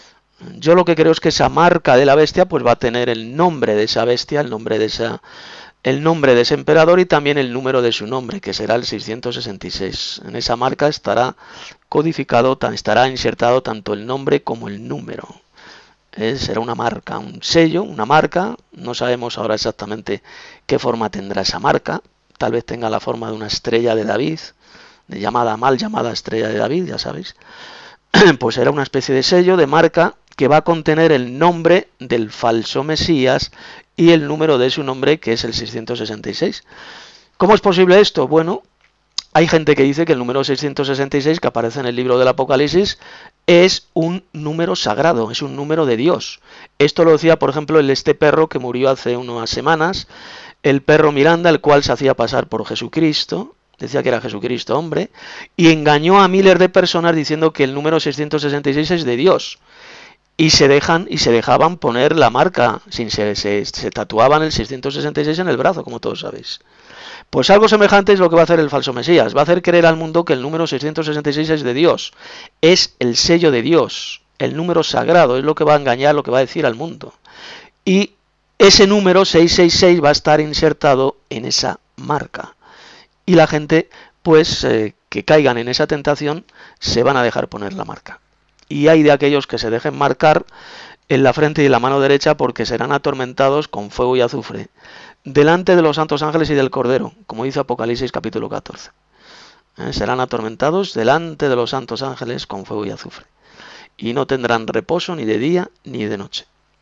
A: Yo lo que creo es que esa marca de la bestia pues va a tener el nombre de esa bestia, el nombre de esa, el nombre de ese emperador y también el número de su nombre, que será el seiscientos sesenta y seis. En esa marca estará codificado, estará insertado tanto el nombre como el número. Eh, será una marca, un sello, una marca. No sabemos ahora exactamente qué forma tendrá esa marca. Tal vez tenga la forma de una estrella de David, de llamada mal llamada estrella de David, ya sabéis. Pues será una especie de sello, de marca, que va a contener el nombre del falso Mesías y el número de su nombre, que es el seiscientos sesenta y seis. ¿Cómo es posible esto? Bueno, hay gente que dice que el número seiscientos sesenta y seis, que aparece en el libro del Apocalipsis, es un número sagrado, es un número de Dios. Esto lo decía, por ejemplo, el este perro que murió hace unas semanas, el perro Miranda, el cual se hacía pasar por Jesucristo, decía que era Jesucristo hombre, y engañó a miles de personas diciendo que el número seiscientos sesenta y seis es de Dios. Y se dejan y se dejaban poner la marca, sin se, se, se tatuaban el seiscientos sesenta y seis en el brazo, como todos sabéis. Pues algo semejante es lo que va a hacer el falso Mesías. Va a hacer creer al mundo que el número seiscientos sesenta y seis es de Dios. Es el sello de Dios, el número sagrado, es lo que va a engañar, lo que va a decir al mundo. Y ese número seiscientos sesenta y seis va a estar insertado en esa marca. Y la gente, pues, eh, que caigan en esa tentación, se van a dejar poner la marca. Y hay de aquellos que se dejen marcar en la frente y en la mano derecha, porque serán atormentados con fuego y azufre delante de los santos ángeles y del Cordero, como dice Apocalipsis capítulo catorce. ¿Eh? Serán atormentados delante de los santos ángeles con fuego y azufre. Y no tendrán reposo ni de día ni de noche.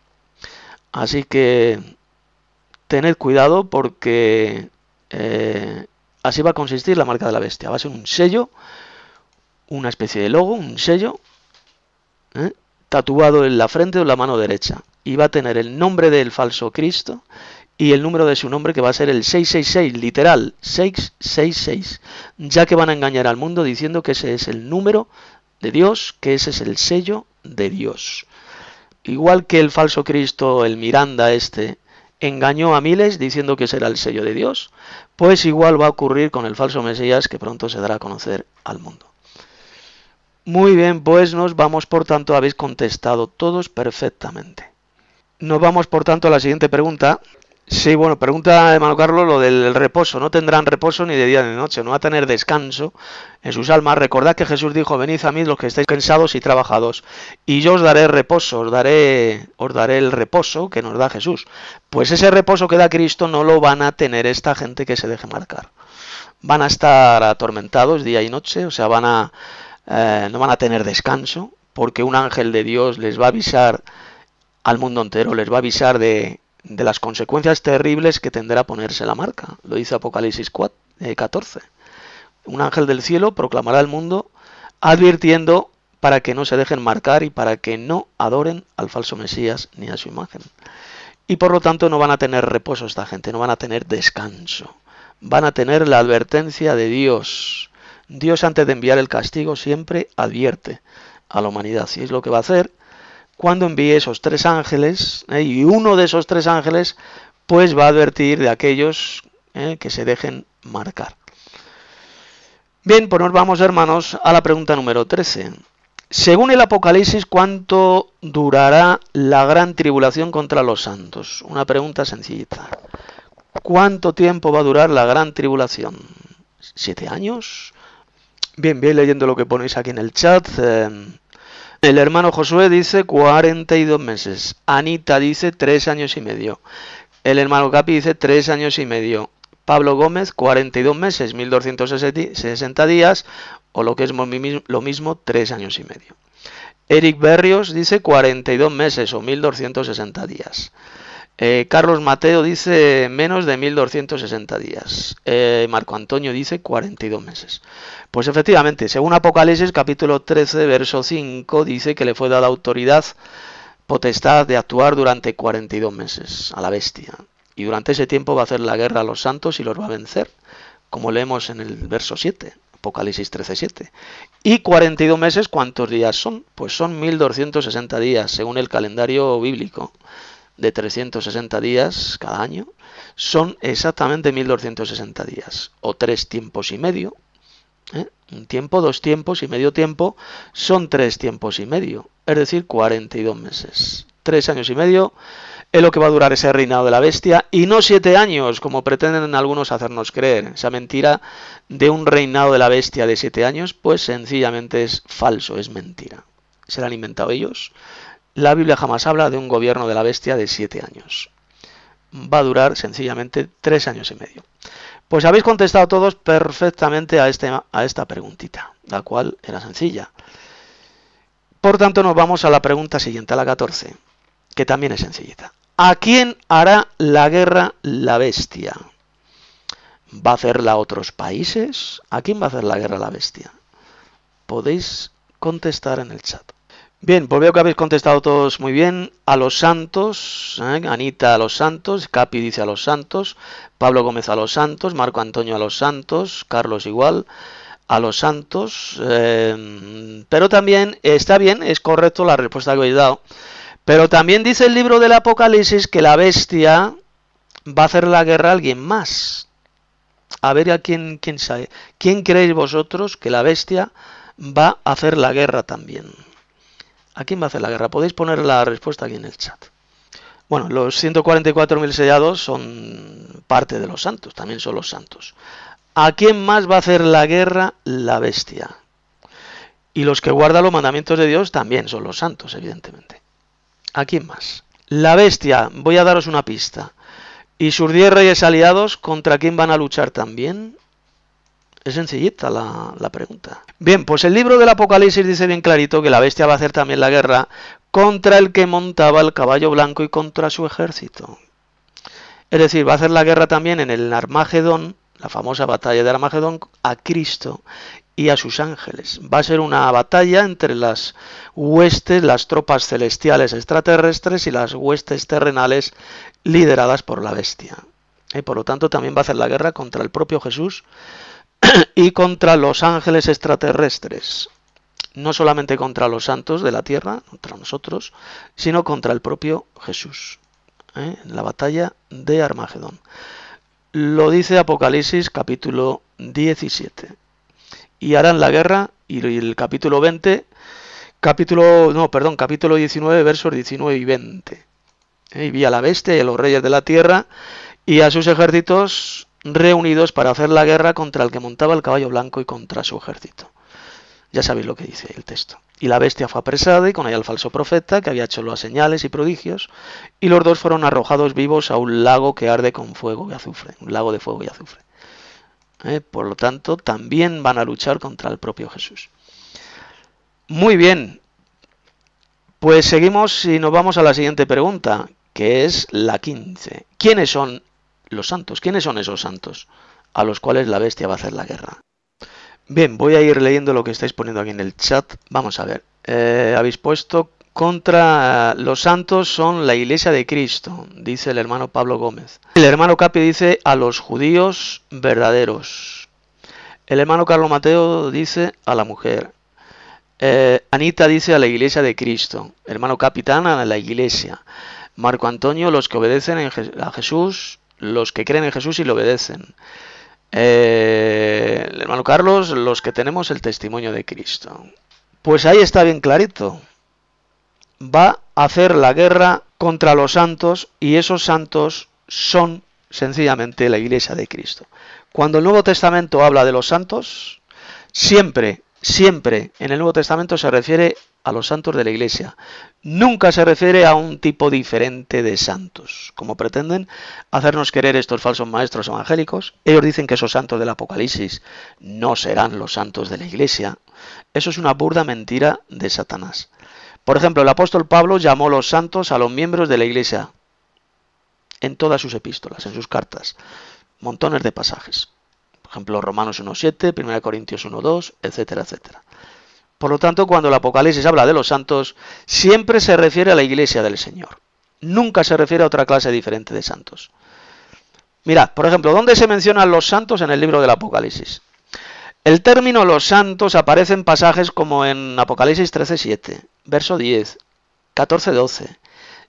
A: Así que tened cuidado, porque eh, así va a consistir la marca de la bestia. Va a ser un sello, una especie de logo, un sello, ¿eh? tatuado en la frente o en la mano derecha. Y va a tener el nombre del falso Cristo y el número de su nombre, que va a ser el seiscientos sesenta y seis, literal, seiscientos sesenta y seis. Ya que van a engañar al mundo diciendo que ese es el número de Dios, que ese es el sello de Dios. Igual que el falso Cristo, el Miranda este, engañó a miles diciendo que ese era el sello de Dios, pues igual va a ocurrir con el falso Mesías, que pronto se dará a conocer al mundo. Muy bien, pues nos vamos, por tanto, habéis contestado todos perfectamente. Nos vamos, por tanto, a la siguiente pregunta, Sí, bueno, pregunta hermano Carlos lo del reposo. No tendrán reposo ni de día ni de noche, no va a tener descanso en sus almas. Recordad que Jesús dijo, venid a mí los que estáis cansados y trabajados, y yo os daré reposo, os daré, os daré el reposo que nos da Jesús. Pues ese reposo que da Cristo no lo van a tener esta gente que se deje marcar. Van a estar atormentados día y noche, o sea, van a, eh, no van a tener descanso, porque un ángel de Dios les va a avisar al mundo entero, les va a avisar de... de las consecuencias terribles que tendrá ponerse la marca. Lo dice Apocalipsis catorce. Un ángel del cielo proclamará al mundo advirtiendo para que no se dejen marcar y para que no adoren al falso Mesías ni a su imagen. Y por lo tanto no van a tener reposo esta gente, no van a tener descanso. Van a tener la advertencia de Dios. Dios, antes de enviar el castigo, siempre advierte a la humanidad. Y es lo que va a hacer cuando envíe esos tres ángeles, eh, y uno de esos tres ángeles pues va a advertir de aquellos eh, que se dejen marcar. Bien, pues nos vamos, hermanos, a la pregunta número trece. Según el Apocalipsis, ¿cuánto durará la gran tribulación contra los santos? Una pregunta sencillita. ¿Cuánto tiempo va a durar la gran tribulación? ¿Siete años? Bien, bien, leyendo lo que ponéis aquí en el chat. Eh, El hermano Josué dice cuarenta y dos meses. Anita dice tres años y medio. El hermano Capi dice tres años y medio. Pablo Gómez, cuarenta y dos meses, mil doscientos sesenta días, o lo que es lo mismo, tres años y medio. Eric Berrios dice cuarenta y dos meses o mil doscientos sesenta días. Eh, Carlos Mateo dice menos de mil doscientos sesenta días. Eh, Marco Antonio dice cuarenta y dos meses. Pues efectivamente, según Apocalipsis capítulo trece, verso cinco, dice que le fue dada autoridad, potestad de actuar durante cuarenta y dos meses a la bestia. Y durante ese tiempo va a hacer la guerra a los santos y los va a vencer, como leemos en el verso siete, Apocalipsis trece, siete. Y cuarenta y dos meses, ¿cuántos días son? Pues son mil doscientos sesenta días, según el calendario bíblico de trescientos sesenta días cada año, son exactamente mil doscientos sesenta días, o tres tiempos y medio. ¿Eh? Un tiempo, dos tiempos y medio tiempo son tres tiempos y medio, es decir, cuarenta y dos meses. Tres años y medio es lo que va a durar ese reinado de la bestia, y no siete años, como pretenden algunos hacernos creer. Esa mentira de un reinado de la bestia de siete años, pues sencillamente es falso, es mentira. Se la han inventado ellos. La Biblia jamás habla de un gobierno de la bestia de siete años. Va a durar sencillamente tres años y medio. Pues habéis contestado todos perfectamente a, este, a esta preguntita, la cual era sencilla. Por tanto, nos vamos a la pregunta siguiente, a la catorce, que también es sencillita. ¿A quién hará la guerra la bestia? ¿Va a hacerla a otros países? ¿A quién va a hacer la guerra la bestia? Podéis contestar en el chat. Bien, pues veo que habéis contestado todos muy bien. A los santos, ¿eh? Anita a los santos, Capi dice a los santos, Pablo Gómez a los santos, Marco Antonio a los santos, Carlos igual, a los santos. Eh, pero también está bien, es correcto la respuesta que habéis dado. Pero también dice el libro del Apocalipsis que la bestia va a hacer la guerra a alguien más. A ver a quién, quién sabe. ¿Quién creéis vosotros que la bestia va a hacer la guerra también? ¿A quién va a hacer la guerra? Podéis poner la respuesta aquí en el chat. Bueno, los ciento cuarenta y cuatro mil sellados son parte de los santos, también son los santos. ¿A quién más va a hacer la guerra la bestia? Y los que guardan los mandamientos de Dios también son los santos, evidentemente. ¿A quién más? La bestia, voy a daros una pista. ¿Y sus diez reyes aliados contra quién van a luchar también? Es sencillita la, la pregunta. Bien, pues el libro del Apocalipsis dice bien clarito que la bestia va a hacer también la guerra contra el que montaba el caballo blanco y contra su ejército. Es decir, va a hacer la guerra también en el Armagedón, la famosa batalla de Armagedón, a Cristo y a sus ángeles. Va a ser una batalla entre las huestes, las tropas celestiales extraterrestres y las huestes terrenales lideradas por la bestia. Y por lo tanto también va a hacer la guerra contra el propio Jesús y contra los ángeles extraterrestres, no solamente contra los santos de la tierra, contra nosotros, sino contra el propio Jesús, ¿eh? En la batalla de Armagedón. Lo dice Apocalipsis capítulo diecisiete. Y harán la guerra, y el capítulo veinte, capítulo, no, perdón, capítulo diecinueve, versos diecinueve y veinte. ¿eh? Y vi a la bestia y a los reyes de la tierra y a sus ejércitos reunidos para hacer la guerra contra el que montaba el caballo blanco y contra su ejército. Ya sabéis lo que dice el texto. Y la bestia fue apresada y con ella el falso profeta que había hecho las señales y prodigios, y los dos fueron arrojados vivos a un lago que arde con fuego y azufre, un lago de fuego y azufre. ¿Eh? Por lo tanto, también van a luchar contra el propio Jesús. Muy bien, pues seguimos y nos vamos a la siguiente pregunta, que es la quince. ¿Quiénes son los santos? ¿Quiénes son esos santos a los cuales la bestia va a hacer la guerra? Bien, voy a ir leyendo lo que estáis poniendo aquí en el chat. Vamos a ver. Eh, habéis puesto contra los santos son la iglesia de Cristo, dice el hermano Pablo Gómez. El hermano Capi dice a los judíos verdaderos. El hermano Carlos Mateo dice a la mujer. Eh, Anita dice a la iglesia de Cristo. Hermano Capitán a la iglesia. Marco Antonio, los que obedecen en Je- a Jesús, los que creen en Jesús y le obedecen. Eh, el hermano Carlos, los que tenemos el testimonio de Cristo. Pues ahí está bien clarito. Va a hacer la guerra contra los santos y esos santos son sencillamente la iglesia de Cristo. Cuando el Nuevo Testamento habla de los santos, siempre, siempre en el Nuevo Testamento se refiere a los santos de la iglesia. Nunca se refiere a un tipo diferente de santos, como pretenden hacernos creer estos falsos maestros evangélicos. Ellos dicen que esos santos del Apocalipsis no serán los santos de la iglesia. Eso es una burda mentira de Satanás. Por ejemplo, el apóstol Pablo llamó los santos a los miembros de la iglesia en todas sus epístolas, en sus cartas. Montones de pasajes. Por ejemplo, Romanos uno siete, primera Corintios uno dos, etcétera, etcétera. Por lo tanto, cuando el Apocalipsis habla de los santos, siempre se refiere a la iglesia del Señor. Nunca se refiere a otra clase diferente de santos. Mirad, por ejemplo, ¿dónde se mencionan los santos en el libro del Apocalipsis? El término los santos aparece en pasajes como en Apocalipsis trece siete, verso diez, catorce doce,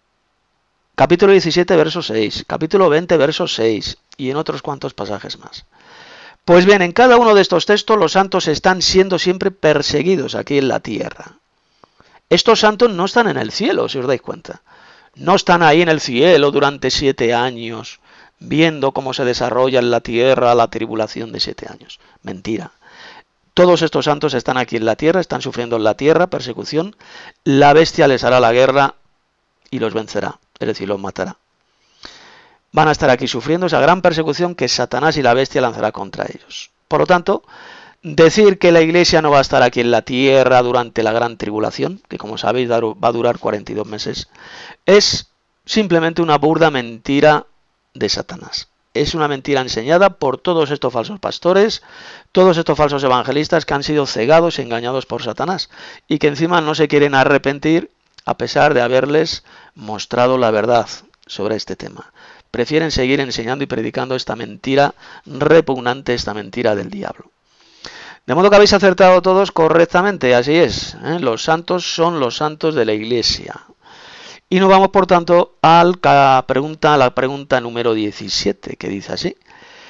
A: capítulo diecisiete, verso seis, capítulo veinte, verso seis, y en otros cuantos pasajes más. Pues bien, en cada uno de estos textos los santos están siendo siempre perseguidos aquí en la tierra. Estos santos no están en el cielo, si os dais cuenta. No están ahí en el cielo durante siete años, viendo cómo se desarrolla en la tierra la tribulación de siete años. Mentira. Todos estos santos están aquí en la tierra, están sufriendo en la tierra persecución. La bestia les hará la guerra y los vencerá, es decir, los matará. Van a estar aquí sufriendo esa gran persecución que Satanás y la bestia lanzará contra ellos. Por lo tanto, decir que la iglesia no va a estar aquí en la tierra durante la gran tribulación, que como sabéis va a durar cuarenta y dos meses, es simplemente una burda mentira de Satanás. Es una mentira enseñada por todos estos falsos pastores, todos estos falsos evangelistas que han sido cegados y engañados por Satanás y que encima no se quieren arrepentir a pesar de haberles mostrado la verdad sobre este tema. Prefieren seguir enseñando y predicando esta mentira repugnante, esta mentira del diablo. De modo que habéis acertado todos correctamente, así es, ¿eh? Los santos son los santos de la iglesia. Y nos vamos, por tanto, a la pregunta, a la pregunta número diecisiete, que dice así.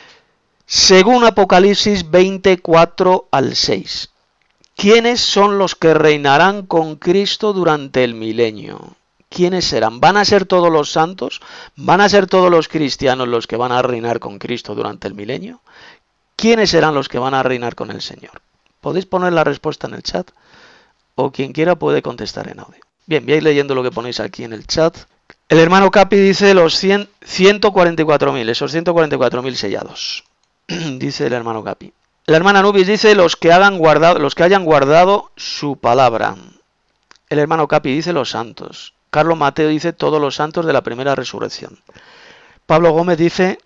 A: Según Apocalipsis veinticuatro al seis, ¿quiénes son los que reinarán con Cristo durante el milenio? ¿Quiénes serán? ¿Van a ser todos los santos? ¿Van a ser todos los cristianos los que van a reinar con Cristo durante el milenio? ¿Quiénes serán los que van a reinar con el Señor? ¿Podéis poner la respuesta en el chat? O quien quiera puede contestar en audio. Bien, voy a ir leyendo lo que ponéis aquí en el chat. El hermano Capi dice los cien, ciento cuarenta y cuatro mil, esos ciento cuarenta y cuatro mil sellados. Dice el hermano Capi. La hermana Nubis dice los que, hagan guardado, los que hayan guardado su palabra. El hermano Capi dice los santos. Carlos Mateo dice todos los santos de la primera resurrección. Pablo Gómez dice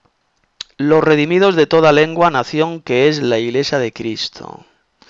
A: los redimidos de toda lengua, nación, que es la iglesia de Cristo.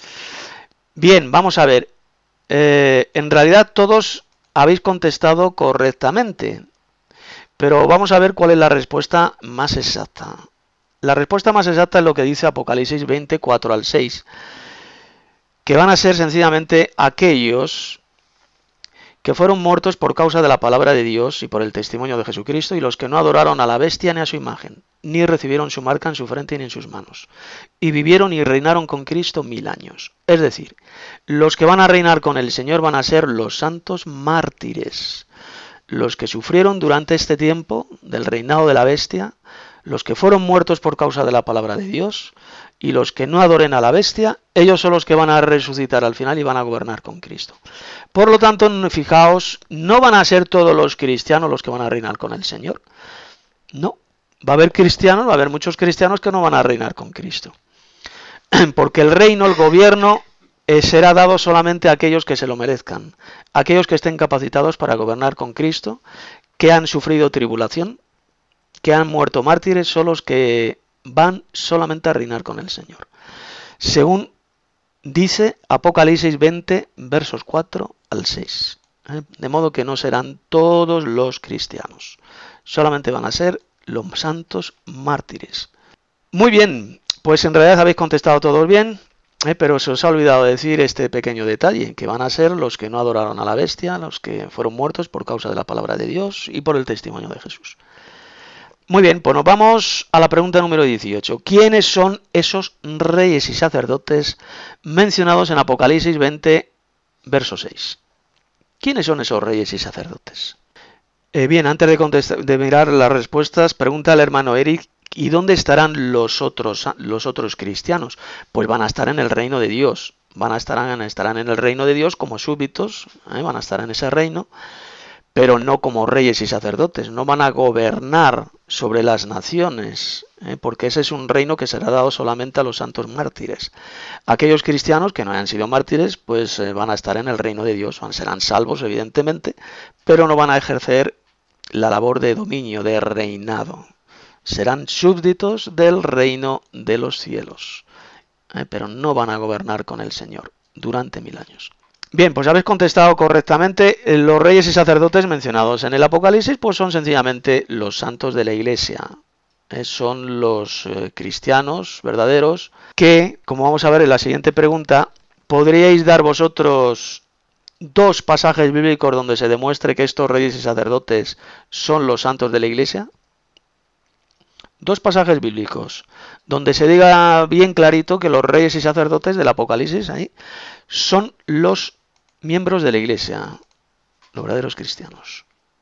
A: Bien, vamos a ver. Eh, en realidad todos habéis contestado correctamente, pero vamos a ver cuál es la respuesta más exacta. La respuesta más exacta es lo que dice Apocalipsis veinticuatro al seis, que van a ser sencillamente aquellos que fueron muertos por causa de la palabra de Dios y por el testimonio de Jesucristo, y los que no adoraron a la bestia ni a su imagen, ni recibieron su marca en su frente ni en sus manos, y vivieron y reinaron con Cristo mil años. Es decir, los que van a reinar con el Señor van a ser los santos mártires. los que sufrieron durante este tiempo del reinado de la bestia, los que fueron muertos por causa de la palabra de Dios y los que no adoren a la bestia, ellos son los que van a resucitar al final y van a gobernar con Cristo. Por lo tanto, fijaos, no van a ser todos los cristianos los que van a reinar con el Señor. No, va a haber cristianos, va a haber muchos cristianos que no van a reinar con Cristo. Porque el reino, el gobierno, eh, será dado solamente a aquellos que se lo merezcan, aquellos que estén capacitados para gobernar con Cristo, que han sufrido tribulación, que han muerto mártires, son los que van solamente a reinar con el Señor. Según dice Apocalipsis veinte, versos cuatro al seis. ¿eh? De modo que no serán todos los cristianos, solamente van a ser los santos mártires. Muy bien, pues en realidad habéis contestado todos bien, ¿eh? pero se os ha olvidado decir este pequeño detalle, que van a ser los que no adoraron a la bestia, los que fueron muertos por causa de la palabra de Dios y por el testimonio de Jesús. Muy bien, pues nos vamos a la pregunta número dieciocho. ¿Quiénes son esos reyes y sacerdotes mencionados en Apocalipsis veinte, verso seis? ¿Quiénes son esos reyes y sacerdotes? Eh, bien, antes de, contestar, de mirar las respuestas, pregunta el hermano Eric, ¿y dónde estarán los otros, los otros cristianos? Pues van a estar en el reino de Dios. Van a estar, estarán en el reino de Dios como súbditos, ¿eh? van a estar en ese reino, pero no como reyes y sacerdotes. No van a gobernar sobre las naciones, ¿eh? porque ese es un reino que será dado solamente a los santos mártires. Aquellos cristianos que no hayan sido mártires, pues eh, van a estar en el reino de Dios, serán salvos evidentemente, pero no van a ejercer la labor de dominio, de reinado. Serán súbditos del reino de los cielos, ¿eh? pero no van a gobernar con el Señor durante mil años. Bien, pues habéis contestado correctamente. Los reyes y sacerdotes mencionados en el Apocalipsis pues son sencillamente los santos de la Iglesia. Eh, son los eh, cristianos verdaderos que, como vamos a ver en la siguiente pregunta, ¿podríais dar vosotros dos pasajes bíblicos donde se demuestre que estos reyes y sacerdotes son los santos de la Iglesia? Dos pasajes bíblicos donde se diga bien clarito que los reyes y sacerdotes del Apocalipsis ahí son los miembros de la Iglesia, los verdaderos cristianos.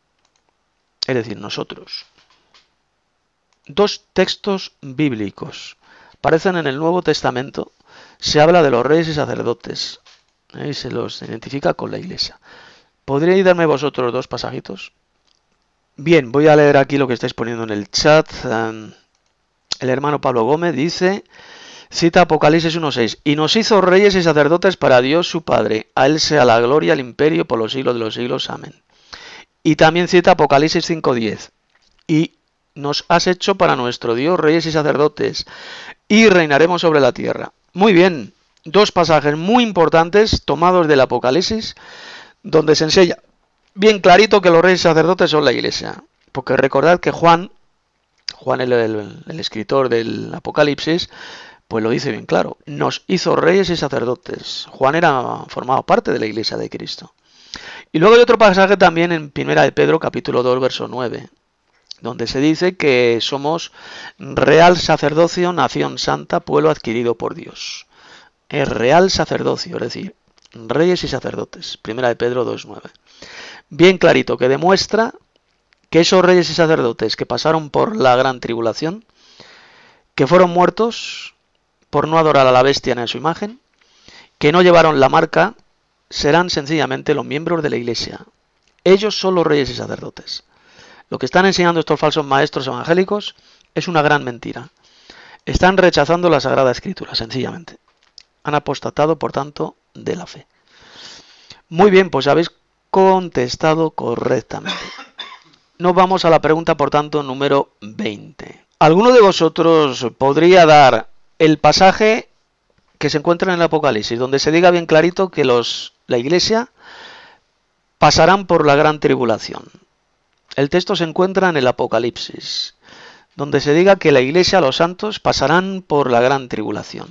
A: Es decir, nosotros. Dos textos bíblicos. Aparecen en el Nuevo Testamento. Se habla de los reyes y sacerdotes. ¿eh? Y se los identifica con la Iglesia. ¿Podríais darme vosotros dos pasajitos? Bien, voy a leer aquí lo que estáis poniendo en el chat. Um, el hermano Pablo Gómez dice... Cita Apocalipsis uno seis. Y nos hizo reyes y sacerdotes para Dios su Padre. A Él sea la gloria, el imperio por los siglos de los siglos. Amén. Y también cita Apocalipsis cinco diez. Y nos has hecho para nuestro Dios reyes y sacerdotes. Y reinaremos sobre la tierra. Muy bien. Dos pasajes muy importantes tomados del Apocalipsis. Donde se enseña bien clarito que los reyes y sacerdotes son la Iglesia. Porque recordad que Juan, Juan el, el, el escritor del Apocalipsis, pues lo dice bien claro, nos hizo reyes y sacerdotes. Juan era formado parte de la Iglesia de Cristo. Y luego hay otro pasaje también en Primera de Pedro, capítulo dos, verso nueve, donde se dice que somos real sacerdocio, nación santa, pueblo adquirido por Dios. Es real sacerdocio, es decir, reyes y sacerdotes. Primera de Pedro dos, nueve. Bien clarito, que demuestra que esos reyes y sacerdotes que pasaron por la gran tribulación, que fueron muertos por no adorar a la bestia ni a su imagen, que no llevaron la marca, serán sencillamente los miembros de la Iglesia. Ellos son los reyes y sacerdotes. Lo que están enseñando estos falsos maestros evangélicos es una gran mentira. Están rechazando la Sagrada Escritura, sencillamente. Han apostatado, por tanto, de la fe. Muy bien, pues habéis contestado correctamente. Nos vamos a la pregunta, por tanto, número veinte. ¿Alguno de vosotros podría dar el pasaje que se encuentra en el Apocalipsis, donde se diga bien clarito que los, la Iglesia pasarán por la gran tribulación? El texto se encuentra en el Apocalipsis, donde se diga que la Iglesia, los santos, pasarán por la gran tribulación.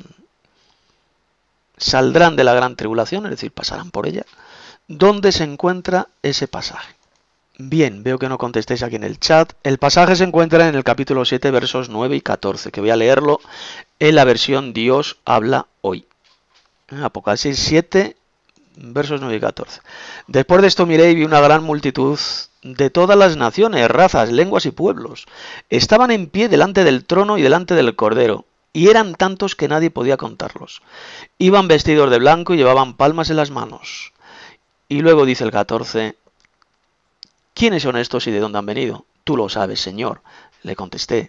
A: Saldrán de la gran tribulación, es decir, pasarán por ella. ¿Dónde se encuentra ese pasaje? Bien, veo que no contestéis aquí en el chat. El pasaje se encuentra en el capítulo siete, versos nueve y catorce, que voy a leerlo en la versión Dios habla hoy. Apocalipsis siete, versos nueve y catorce. Después de esto miré y vi una gran multitud de todas las naciones, razas, lenguas y pueblos. Estaban en pie delante del trono y delante del Cordero, y eran tantos que nadie podía contarlos. Iban vestidos de blanco y llevaban palmas en las manos. Y luego dice el catorce, ¿quiénes son estos y de dónde han venido? Tú lo sabes, Señor, le contesté.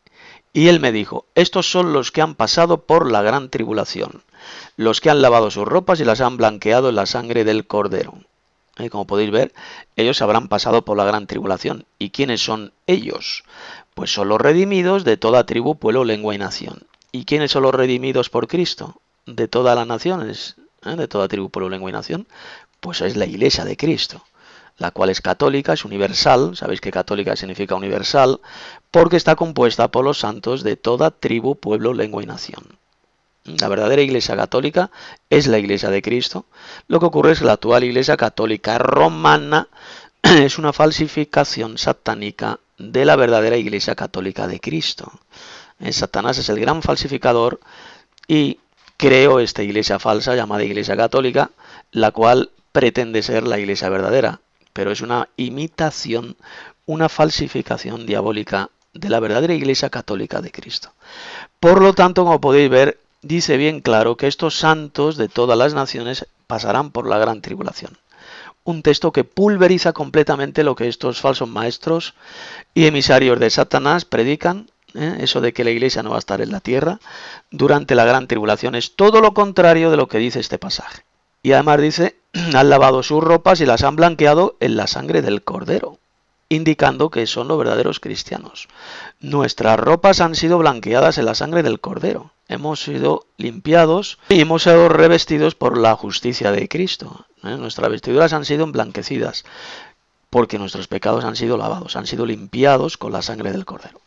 A: Y él me dijo, estos son los que han pasado por la gran tribulación, los que han lavado sus ropas y las han blanqueado en la sangre del Cordero. Y como podéis ver, ellos habrán pasado por la gran tribulación. ¿Y quiénes son ellos? Pues son los redimidos de toda tribu, pueblo, lengua y nación. ¿Y quiénes son los redimidos por Cristo? De todas las naciones, ¿eh? De toda tribu, pueblo, lengua y nación. Pues es la Iglesia de Cristo, la cual es católica, es universal. Sabéis que católica significa universal, porque está compuesta por los santos de toda tribu, pueblo, lengua y nación. La verdadera Iglesia católica es la Iglesia de Cristo. Lo que ocurre es que la actual Iglesia católica romana es una falsificación satánica de la verdadera Iglesia católica de Cristo. Satanás es el gran falsificador y creó esta iglesia falsa llamada Iglesia católica, la cual pretende ser la Iglesia verdadera, pero es una imitación, una falsificación diabólica de la verdadera Iglesia católica de Cristo. Por lo tanto, como podéis ver, dice bien claro que estos santos de todas las naciones pasarán por la gran tribulación. Un texto que pulveriza completamente lo que estos falsos maestros y emisarios de Satanás predican, ¿eh? Eso de que la iglesia no va a estar en la tierra durante la gran tribulación es todo lo contrario de lo que dice este pasaje. Y además dice, han lavado sus ropas y las han blanqueado en la sangre del Cordero, indicando que son los verdaderos cristianos. Nuestras ropas han sido blanqueadas en la sangre del Cordero. Hemos sido limpiados y hemos sido revestidos por la justicia de Cristo. ¿Eh? Nuestras vestiduras han sido emblanquecidas porque nuestros pecados han sido lavados, han sido limpiados con la sangre del Cordero.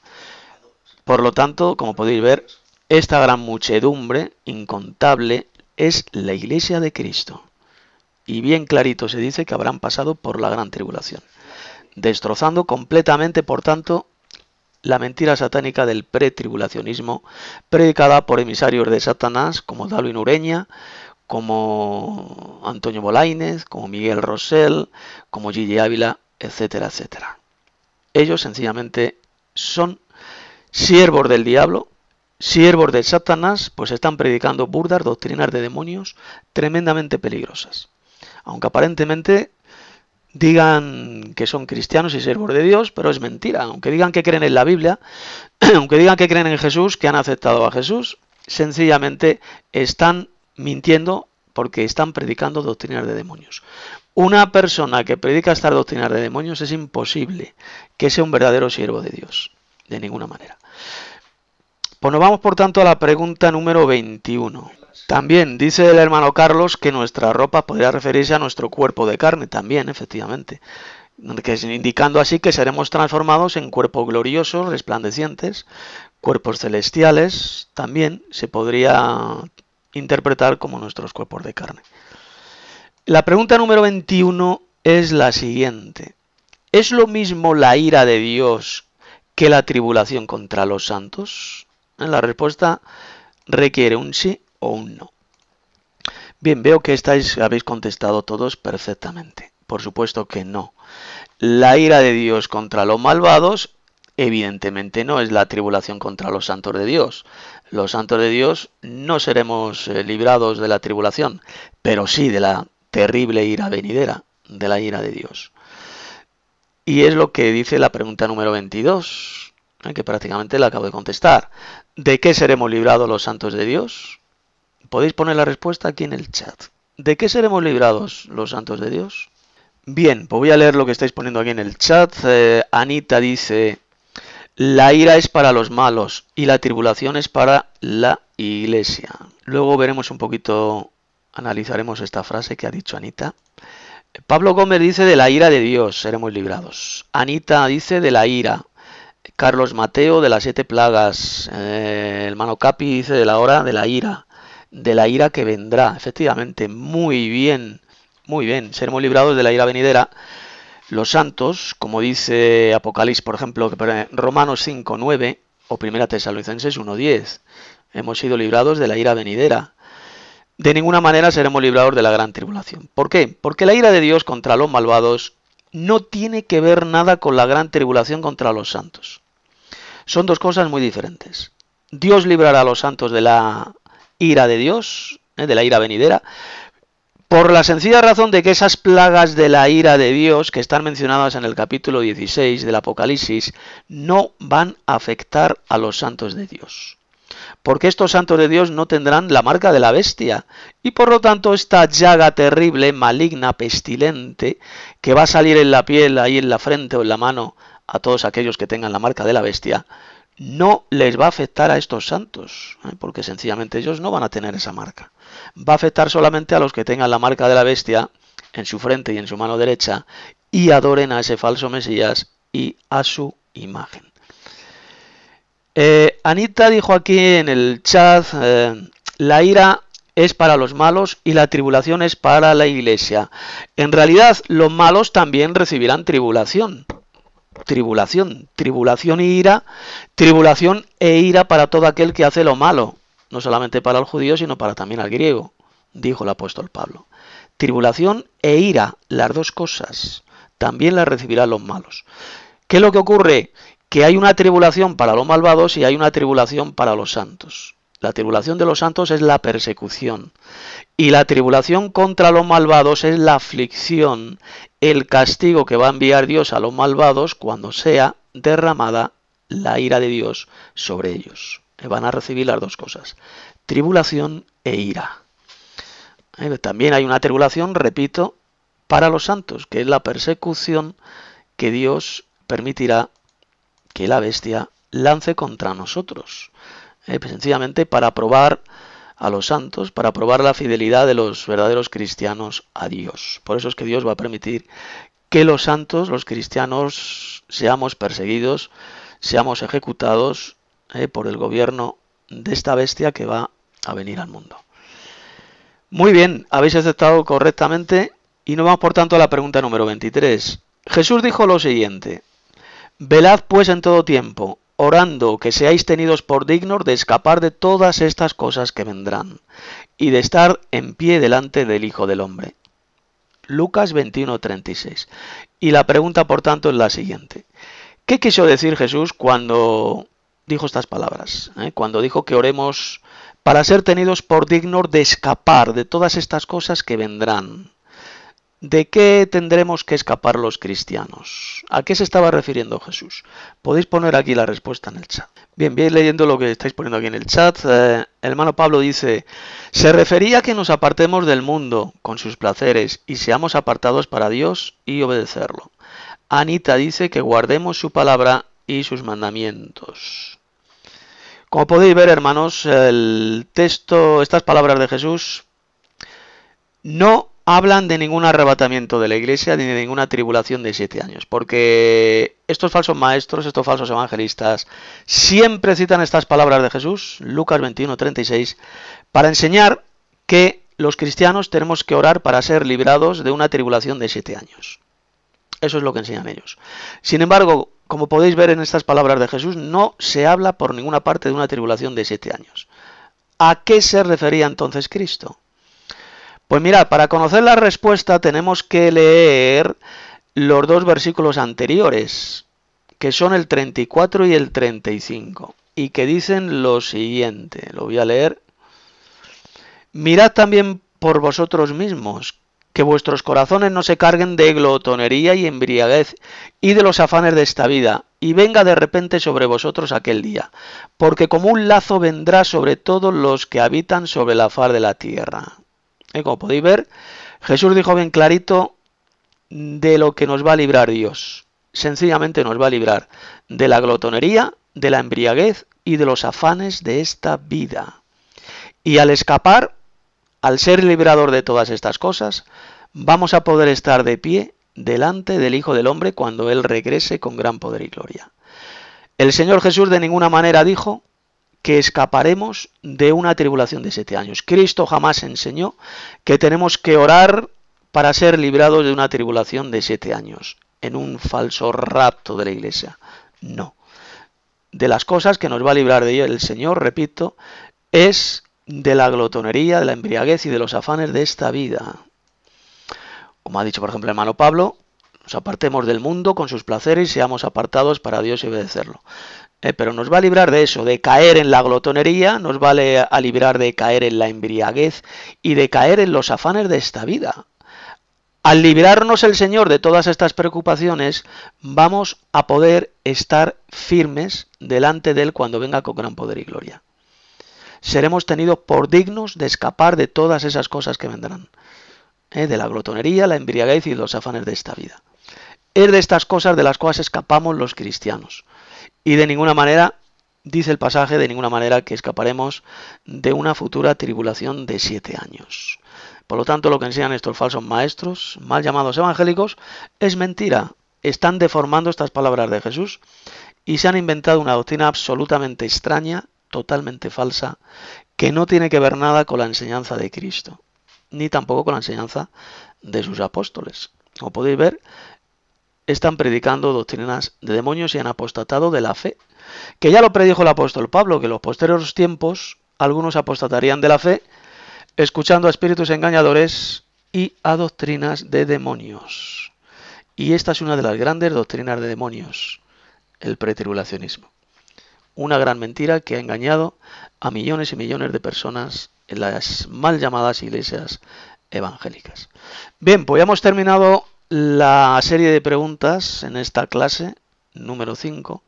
A: Por lo tanto, como podéis ver, esta gran muchedumbre incontable es la Iglesia de Cristo. Y bien clarito se dice que habrán pasado por la gran tribulación, destrozando completamente, por tanto, la mentira satánica del pretribulacionismo, predicada por emisarios de Satanás como Darwin Ureña, como Antonio Bolaínez, como Miguel Rosell, como Gigi Ávila, etcétera, etcétera. Ellos sencillamente son siervos del diablo, siervos de Satanás, pues están predicando burdas doctrinas de demonios tremendamente peligrosas. Aunque aparentemente digan que son cristianos y siervos de Dios, pero es mentira. Aunque digan que creen en la Biblia, aunque digan que creen en Jesús, que han aceptado a Jesús, sencillamente están mintiendo porque están predicando doctrinas de demonios. Una persona que predica estas doctrinas de demonios es imposible que sea un verdadero siervo de Dios, de ninguna manera. Pues nos vamos por tanto a la pregunta número veintiuno. También dice el hermano Carlos que nuestra ropa podría referirse a nuestro cuerpo de carne, también, efectivamente, que es indicando así que seremos transformados en cuerpos gloriosos, resplandecientes, cuerpos celestiales, también se podría interpretar como nuestros cuerpos de carne. La pregunta número veintiuno es la siguiente. ¿Es lo mismo la ira de Dios que la tribulación contra los santos? La respuesta requiere un sí o un no. Bien, veo que estáis, habéis contestado todos perfectamente. Por supuesto que no. La ira de Dios contra los malvados, evidentemente no es la tribulación contra los santos de Dios. Los santos de Dios no seremos eh, librados de la tribulación, pero sí de la terrible ira venidera, de la ira de Dios. Y es lo que dice la pregunta número veintidós, eh, que prácticamente la acabo de contestar. ¿De qué seremos librados los santos de Dios? Podéis poner la respuesta aquí en el chat. ¿De qué seremos librados los santos de Dios? Bien, pues voy a leer lo que estáis poniendo aquí en el chat. Eh, Anita dice, la ira es para los malos y la tribulación es para la iglesia. Luego veremos un poquito, analizaremos esta frase que ha dicho Anita. Pablo Gómez dice, de la ira de Dios seremos librados. Anita dice, de la ira. Carlos Mateo, de las siete plagas. Eh, el hermano Capi dice, de la hora de la ira. De la ira que vendrá. Efectivamente, muy bien, muy bien. Seremos librados de la ira venidera. Los santos, como dice Apocalipsis, por ejemplo, Romanos cinco nueve o Primera Tesalonicenses uno diez. Hemos sido librados de la ira venidera. de ninguna manera seremos librados de la gran tribulación. ¿Por qué? Porque la ira de Dios contra los malvados no tiene que ver nada con la gran tribulación contra los santos. Son dos cosas muy diferentes. Dios librará a los santos de la ira de Dios, ¿eh? de la ira venidera, por la sencilla razón de que esas plagas de la ira de Dios, que están mencionadas en el capítulo dieciséis del Apocalipsis, no van a afectar a los santos de Dios. Porque estos santos de Dios no tendrán la marca de la bestia, y por lo tanto esta llaga terrible, maligna, pestilente, que va a salir en la piel, ahí en la frente o en la mano, a todos aquellos que tengan la marca de la bestia, no les va a afectar a estos santos, ¿eh? porque sencillamente ellos no van a tener esa marca. Va a afectar solamente a los que tengan la marca de la bestia en su frente y en su mano derecha y adoren a ese falso Mesías y a su imagen. Eh, Anita dijo aquí en el chat, eh, la ira es para los malos y la tribulación es para la iglesia. En realidad, los malos también recibirán tribulación. Tribulación, tribulación y ira, tribulación e ira para todo aquel que hace lo malo. No solamente para el judío, sino para también al griego, dijo el apóstol Pablo. Tribulación e ira, las dos cosas, también las recibirán los malos. ¿Qué es lo que ocurre? Que hay una tribulación para los malvados y hay una tribulación para los santos. La tribulación de los santos es la persecución. Y la tribulación contra los malvados es la aflicción, el castigo que va a enviar Dios a los malvados cuando sea derramada la ira de Dios sobre ellos. Van a recibir las dos cosas, tribulación e ira. También hay una tribulación, repito, para los santos, que es la persecución que Dios permitirá que la bestia lance contra nosotros. Eh, pues sencillamente para probar a los santos, para probar la fidelidad de los verdaderos cristianos a Dios. Por eso es que Dios va a permitir que los santos, los cristianos, seamos perseguidos, seamos ejecutados eh, por el gobierno de esta bestia que va a venir al mundo. Muy bien, habéis aceptado correctamente y nos vamos por tanto a la pregunta número veintitrés. Jesús dijo lo siguiente: velad pues en todo tiempo, orando que seáis tenidos por dignos de escapar de todas estas cosas que vendrán, y de estar en pie delante del Hijo del Hombre. Lucas veintiuno, treinta y seis. Y la pregunta por tanto es la siguiente: ¿qué quiso decir Jesús cuando dijo estas palabras? ¿Eh? Cuando dijo que oremos para ser tenidos por dignos de escapar de todas estas cosas que vendrán. ¿De qué tendremos que escapar los cristianos? ¿A qué se estaba refiriendo Jesús? Podéis poner aquí la respuesta en el chat. Bien, bien leyendo lo que estáis poniendo aquí en el chat. Eh, el hermano Pablo dice: se refería a que nos apartemos del mundo con sus placeres y seamos apartados para Dios y obedecerlo. Anita dice que guardemos su palabra y sus mandamientos. Como podéis ver, hermanos, el texto, estas palabras de Jesús no hablan de ningún arrebatamiento de la iglesia ni de ninguna tribulación de siete años, porque estos falsos maestros, estos falsos evangelistas, siempre citan estas palabras de Jesús, Lucas veintiuno, treinta y seis, para enseñar que los cristianos tenemos que orar para ser librados de una tribulación de siete años. Eso es lo que enseñan ellos. Sin embargo, como podéis ver en estas palabras de Jesús, no se habla por ninguna parte de una tribulación de siete años. ¿A qué se refería entonces Cristo? Pues mirad, para conocer la respuesta tenemos que leer los dos versículos anteriores, que son el treinta y cuatro y el treinta y cinco, y que dicen lo siguiente, lo voy a leer. Mirad también por vosotros mismos, que vuestros corazones no se carguen de glotonería y embriaguez y de los afanes de esta vida, y venga de repente sobre vosotros aquel día, porque como un lazo vendrá sobre todos los que habitan sobre la faz de la tierra. ¿Eh? Como podéis ver, Jesús dijo bien clarito de lo que nos va a librar Dios. Sencillamente nos va a librar de la glotonería, de la embriaguez y de los afanes de esta vida. Y al escapar, al ser librador de todas estas cosas, vamos a poder estar de pie delante del Hijo del Hombre cuando Él regrese con gran poder y gloria. El Señor Jesús de ninguna manera dijo que escaparemos de una tribulación de siete años. Cristo jamás enseñó que tenemos que orar para ser librados de una tribulación de siete años, en un falso rapto de la iglesia. No. De las cosas que nos va a librar de ello el Señor, repito, es de la glotonería, de la embriaguez y de los afanes de esta vida. Como ha dicho, por ejemplo, el hermano Pablo, nos apartemos del mundo con sus placeres y seamos apartados para Dios y obedecerlo. Eh, pero nos va a librar de eso, de caer en la glotonería, nos va a librar de caer en la embriaguez y de caer en los afanes de esta vida. Al librarnos el Señor de todas estas preocupaciones, vamos a poder estar firmes delante de Él cuando venga con gran poder y gloria. Seremos tenidos por dignos de escapar de todas esas cosas que vendrán, ¿eh? de la glotonería, la embriaguez y los afanes de esta vida. Es de estas cosas de las cuales escapamos los cristianos. Y de ninguna manera, dice el pasaje, de ninguna manera que escaparemos de una futura tribulación de siete años. Por lo tanto, lo que enseñan estos falsos maestros, mal llamados evangélicos, es mentira. Están deformando estas palabras de Jesús y se han inventado una doctrina absolutamente extraña, totalmente falsa, que no tiene que ver nada con la enseñanza de Cristo, ni tampoco con la enseñanza de sus apóstoles. Como podéis ver, están predicando doctrinas de demonios y han apostatado de la fe, que ya lo predijo el apóstol Pablo, que en los posteriores tiempos algunos apostatarían de la fe, escuchando a espíritus engañadores y a doctrinas de demonios. Y esta es una de las grandes doctrinas de demonios, el pretribulacionismo. Una gran mentira que ha engañado a millones y millones de personas en las mal llamadas iglesias evangélicas. Bien, pues ya hemos terminado la serie de preguntas en esta clase número cinco.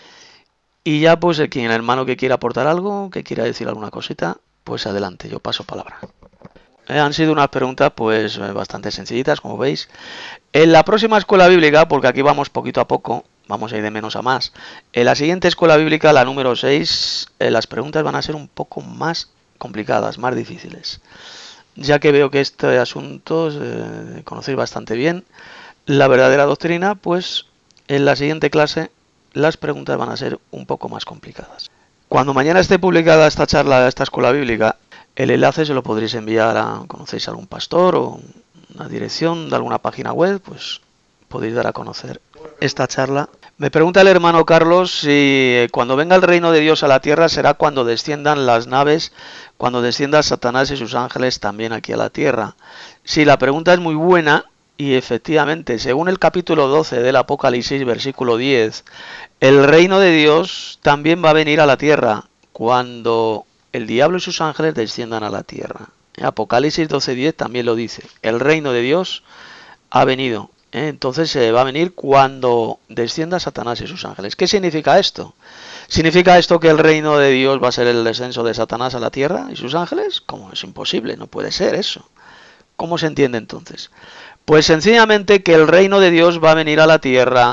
A: Y ya pues el quien el hermano que quiera aportar algo, que quiera decir alguna cosita, pues adelante, yo paso palabra. Eh, han sido unas preguntas pues bastante sencillitas, como veis. En la próxima escuela bíblica, porque aquí vamos poquito a poco, vamos a ir de menos a más. En la siguiente escuela bíblica, la número seis, eh, las preguntas van a ser un poco más complicadas, más difíciles. Ya que veo que este asunto eh, conocéis bastante bien la verdadera doctrina, pues en la siguiente clase las preguntas van a ser un poco más complicadas. Cuando mañana esté publicada esta charla, esta escuela bíblica, el enlace se lo podréis enviar a, conocéis a algún pastor o una dirección de alguna página web, pues podéis dar a conocer esta charla. Me pregunta el hermano Carlos si cuando venga el reino de Dios a la tierra será cuando desciendan las naves, cuando descienda Satanás y sus ángeles también aquí a la tierra. Sí, la pregunta es muy buena y efectivamente, según el capítulo doce del Apocalipsis, versículo diez, el reino de Dios también va a venir a la tierra cuando el diablo y sus ángeles desciendan a la tierra. Apocalipsis doce diez también lo dice, el reino de Dios ha venido. ¿Eh? Entonces se eh, va a venir cuando descienda Satanás y sus ángeles. ¿Qué significa esto? ¿Significa esto que el reino de Dios va a ser el descenso de Satanás a la tierra y sus ángeles? ¿Cómo? Es imposible, no puede ser eso. ¿Cómo se entiende entonces? Pues sencillamente que el reino de Dios va a venir a la tierra,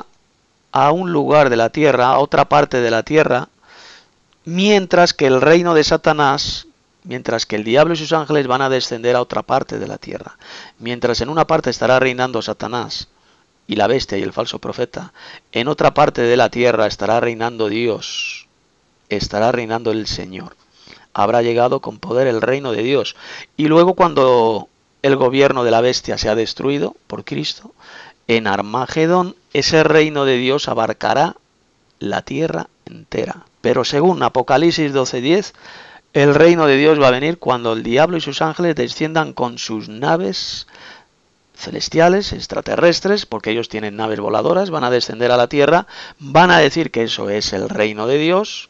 A: a un lugar de la tierra, a otra parte de la tierra, mientras que el reino de Satanás, mientras que el diablo y sus ángeles van a descender a otra parte de la tierra. Mientras en una parte estará reinando Satanás y la bestia y el falso profeta, en otra parte de la tierra estará reinando Dios, estará reinando el Señor. Habrá llegado con poder el reino de Dios. Y luego cuando el gobierno de la bestia sea destruido por Cristo, en Armagedón ese reino de Dios abarcará la tierra entera. Pero según Apocalipsis doce diez, el reino de Dios va a venir cuando el diablo y sus ángeles desciendan con sus naves celestiales, extraterrestres, porque ellos tienen naves voladoras, van a descender a la tierra, van a decir que eso es el reino de Dios,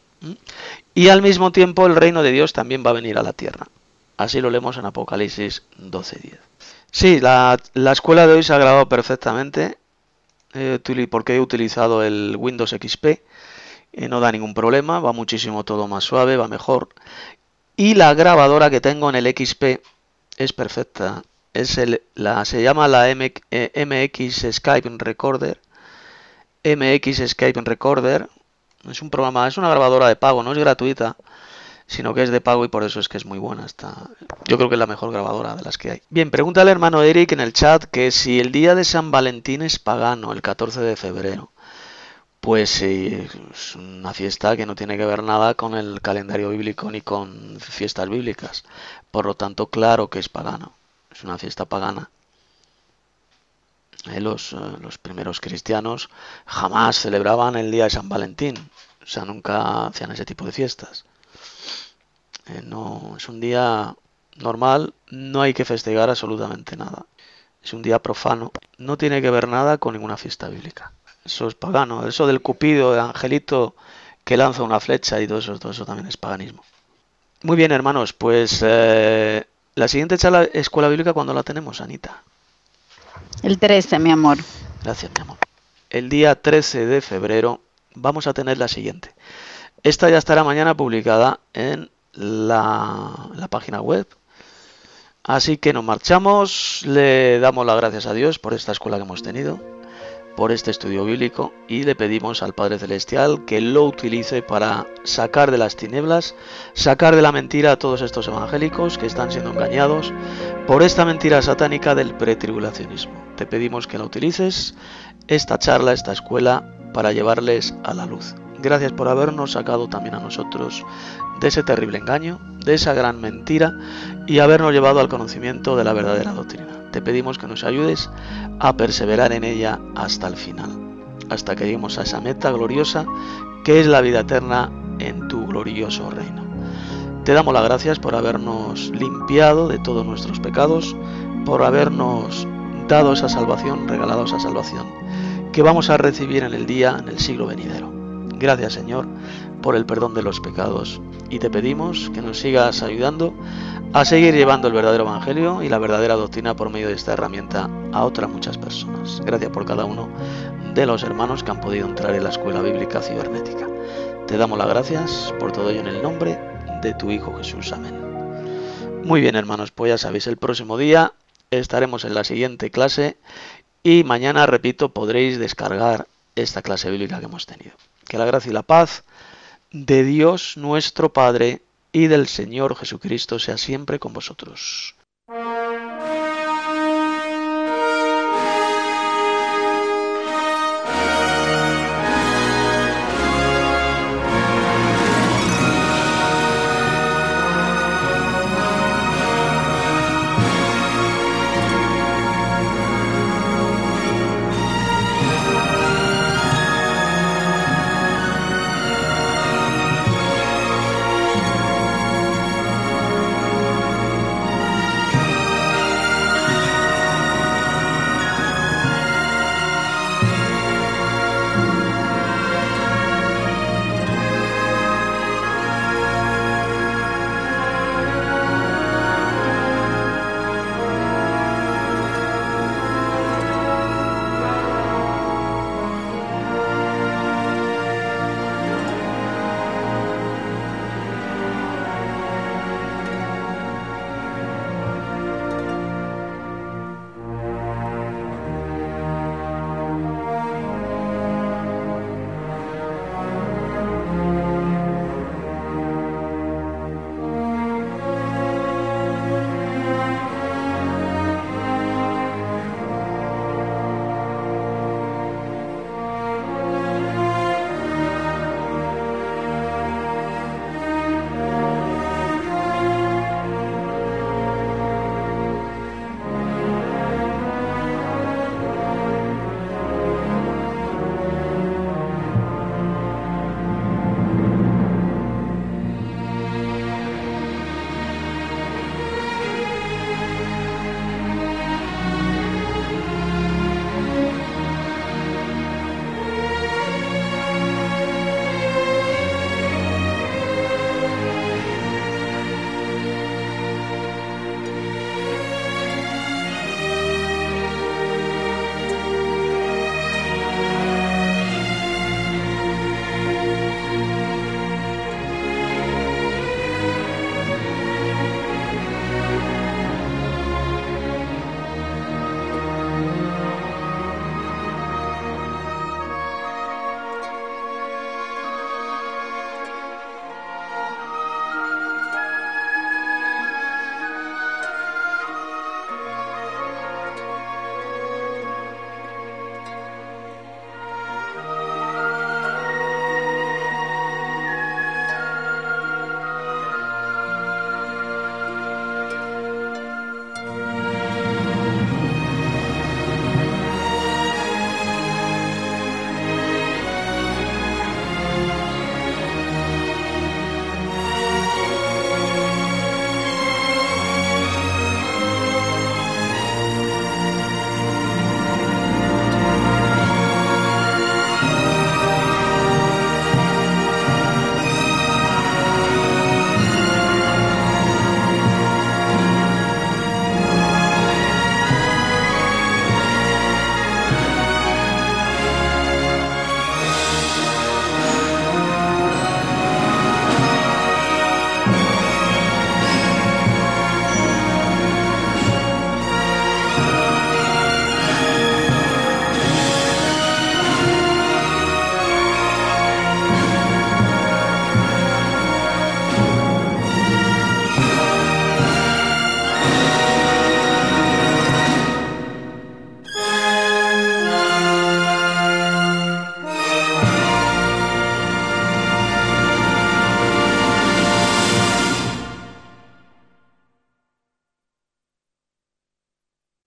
A: y al mismo tiempo el reino de Dios también va a venir a la tierra. Así lo leemos en Apocalipsis doce diez. Sí, la, la escuela de hoy se ha grabado perfectamente, eh, porque he utilizado el Windows X P, eh, no da ningún problema, va muchísimo todo más suave, va mejor. Y la grabadora que tengo en el X P es perfecta, es el, la, se llama la M, eh, M X Skype Recorder, M X Skype Recorder, es un programa, es una grabadora de pago, no es gratuita, sino que es de pago y por eso es que es muy buena. Está, yo creo que es la mejor grabadora de las que hay. Bien, pregunta al hermano Eric en el chat que si el día de San Valentín es pagano, el catorce de febrero. Pues sí, es una fiesta que no tiene que ver nada con el calendario bíblico ni con fiestas bíblicas. Por lo tanto, claro que es pagano. Es una fiesta pagana. Eh, los, eh, los primeros cristianos jamás celebraban el día de San Valentín. O sea, nunca hacían ese tipo de fiestas. Eh, no, es un día normal, no hay que festejar absolutamente nada. Es un día profano, no tiene que ver nada con ninguna fiesta bíblica. Eso es pagano, eso del cupido, del angelito que lanza una flecha y todo eso, todo eso también es paganismo. Muy bien, hermanos, pues eh, la siguiente charla escuela bíblica, ¿cuándo la tenemos, Anita?
C: El trece, mi amor.
A: Gracias, mi amor. El día trece de febrero vamos a tener la siguiente. Esta ya estará mañana publicada en la, la página web. Así que nos marchamos, le damos las gracias a Dios por esta escuela que hemos tenido, por este estudio bíblico, y le pedimos al Padre Celestial que lo utilice para sacar de las tinieblas, sacar de la mentira a todos estos evangélicos que están siendo engañados por esta mentira satánica del pretribulacionismo. Te pedimos que la utilices, esta charla, esta escuela, para llevarles a la luz. Gracias por habernos sacado también a nosotros de ese terrible engaño, de esa gran mentira, y habernos llevado al conocimiento de la verdadera doctrina. Te pedimos que nos ayudes a perseverar en ella hasta el final, hasta que lleguemos a esa meta gloriosa que es la vida eterna en tu glorioso reino. Te damos las gracias por habernos limpiado de todos nuestros pecados, por habernos dado esa salvación, regalado esa salvación que vamos a recibir en el día, en el siglo venidero. Gracias, Señor, por el perdón de los pecados, y te pedimos que nos sigas ayudando a seguir llevando el verdadero evangelio y la verdadera doctrina por medio de esta herramienta a otras muchas personas. Gracias por cada uno de los hermanos que han podido entrar en la escuela bíblica cibernética. Te damos las gracias por todo ello en el nombre de tu Hijo Jesús. Amén. Muy bien, hermanos, pues ya sabéis, el próximo día estaremos en la siguiente clase y mañana, repito, podréis descargar esta clase bíblica que hemos tenido. Que la gracia y la paz de Dios nuestro Padre y del Señor Jesucristo sea siempre con vosotros.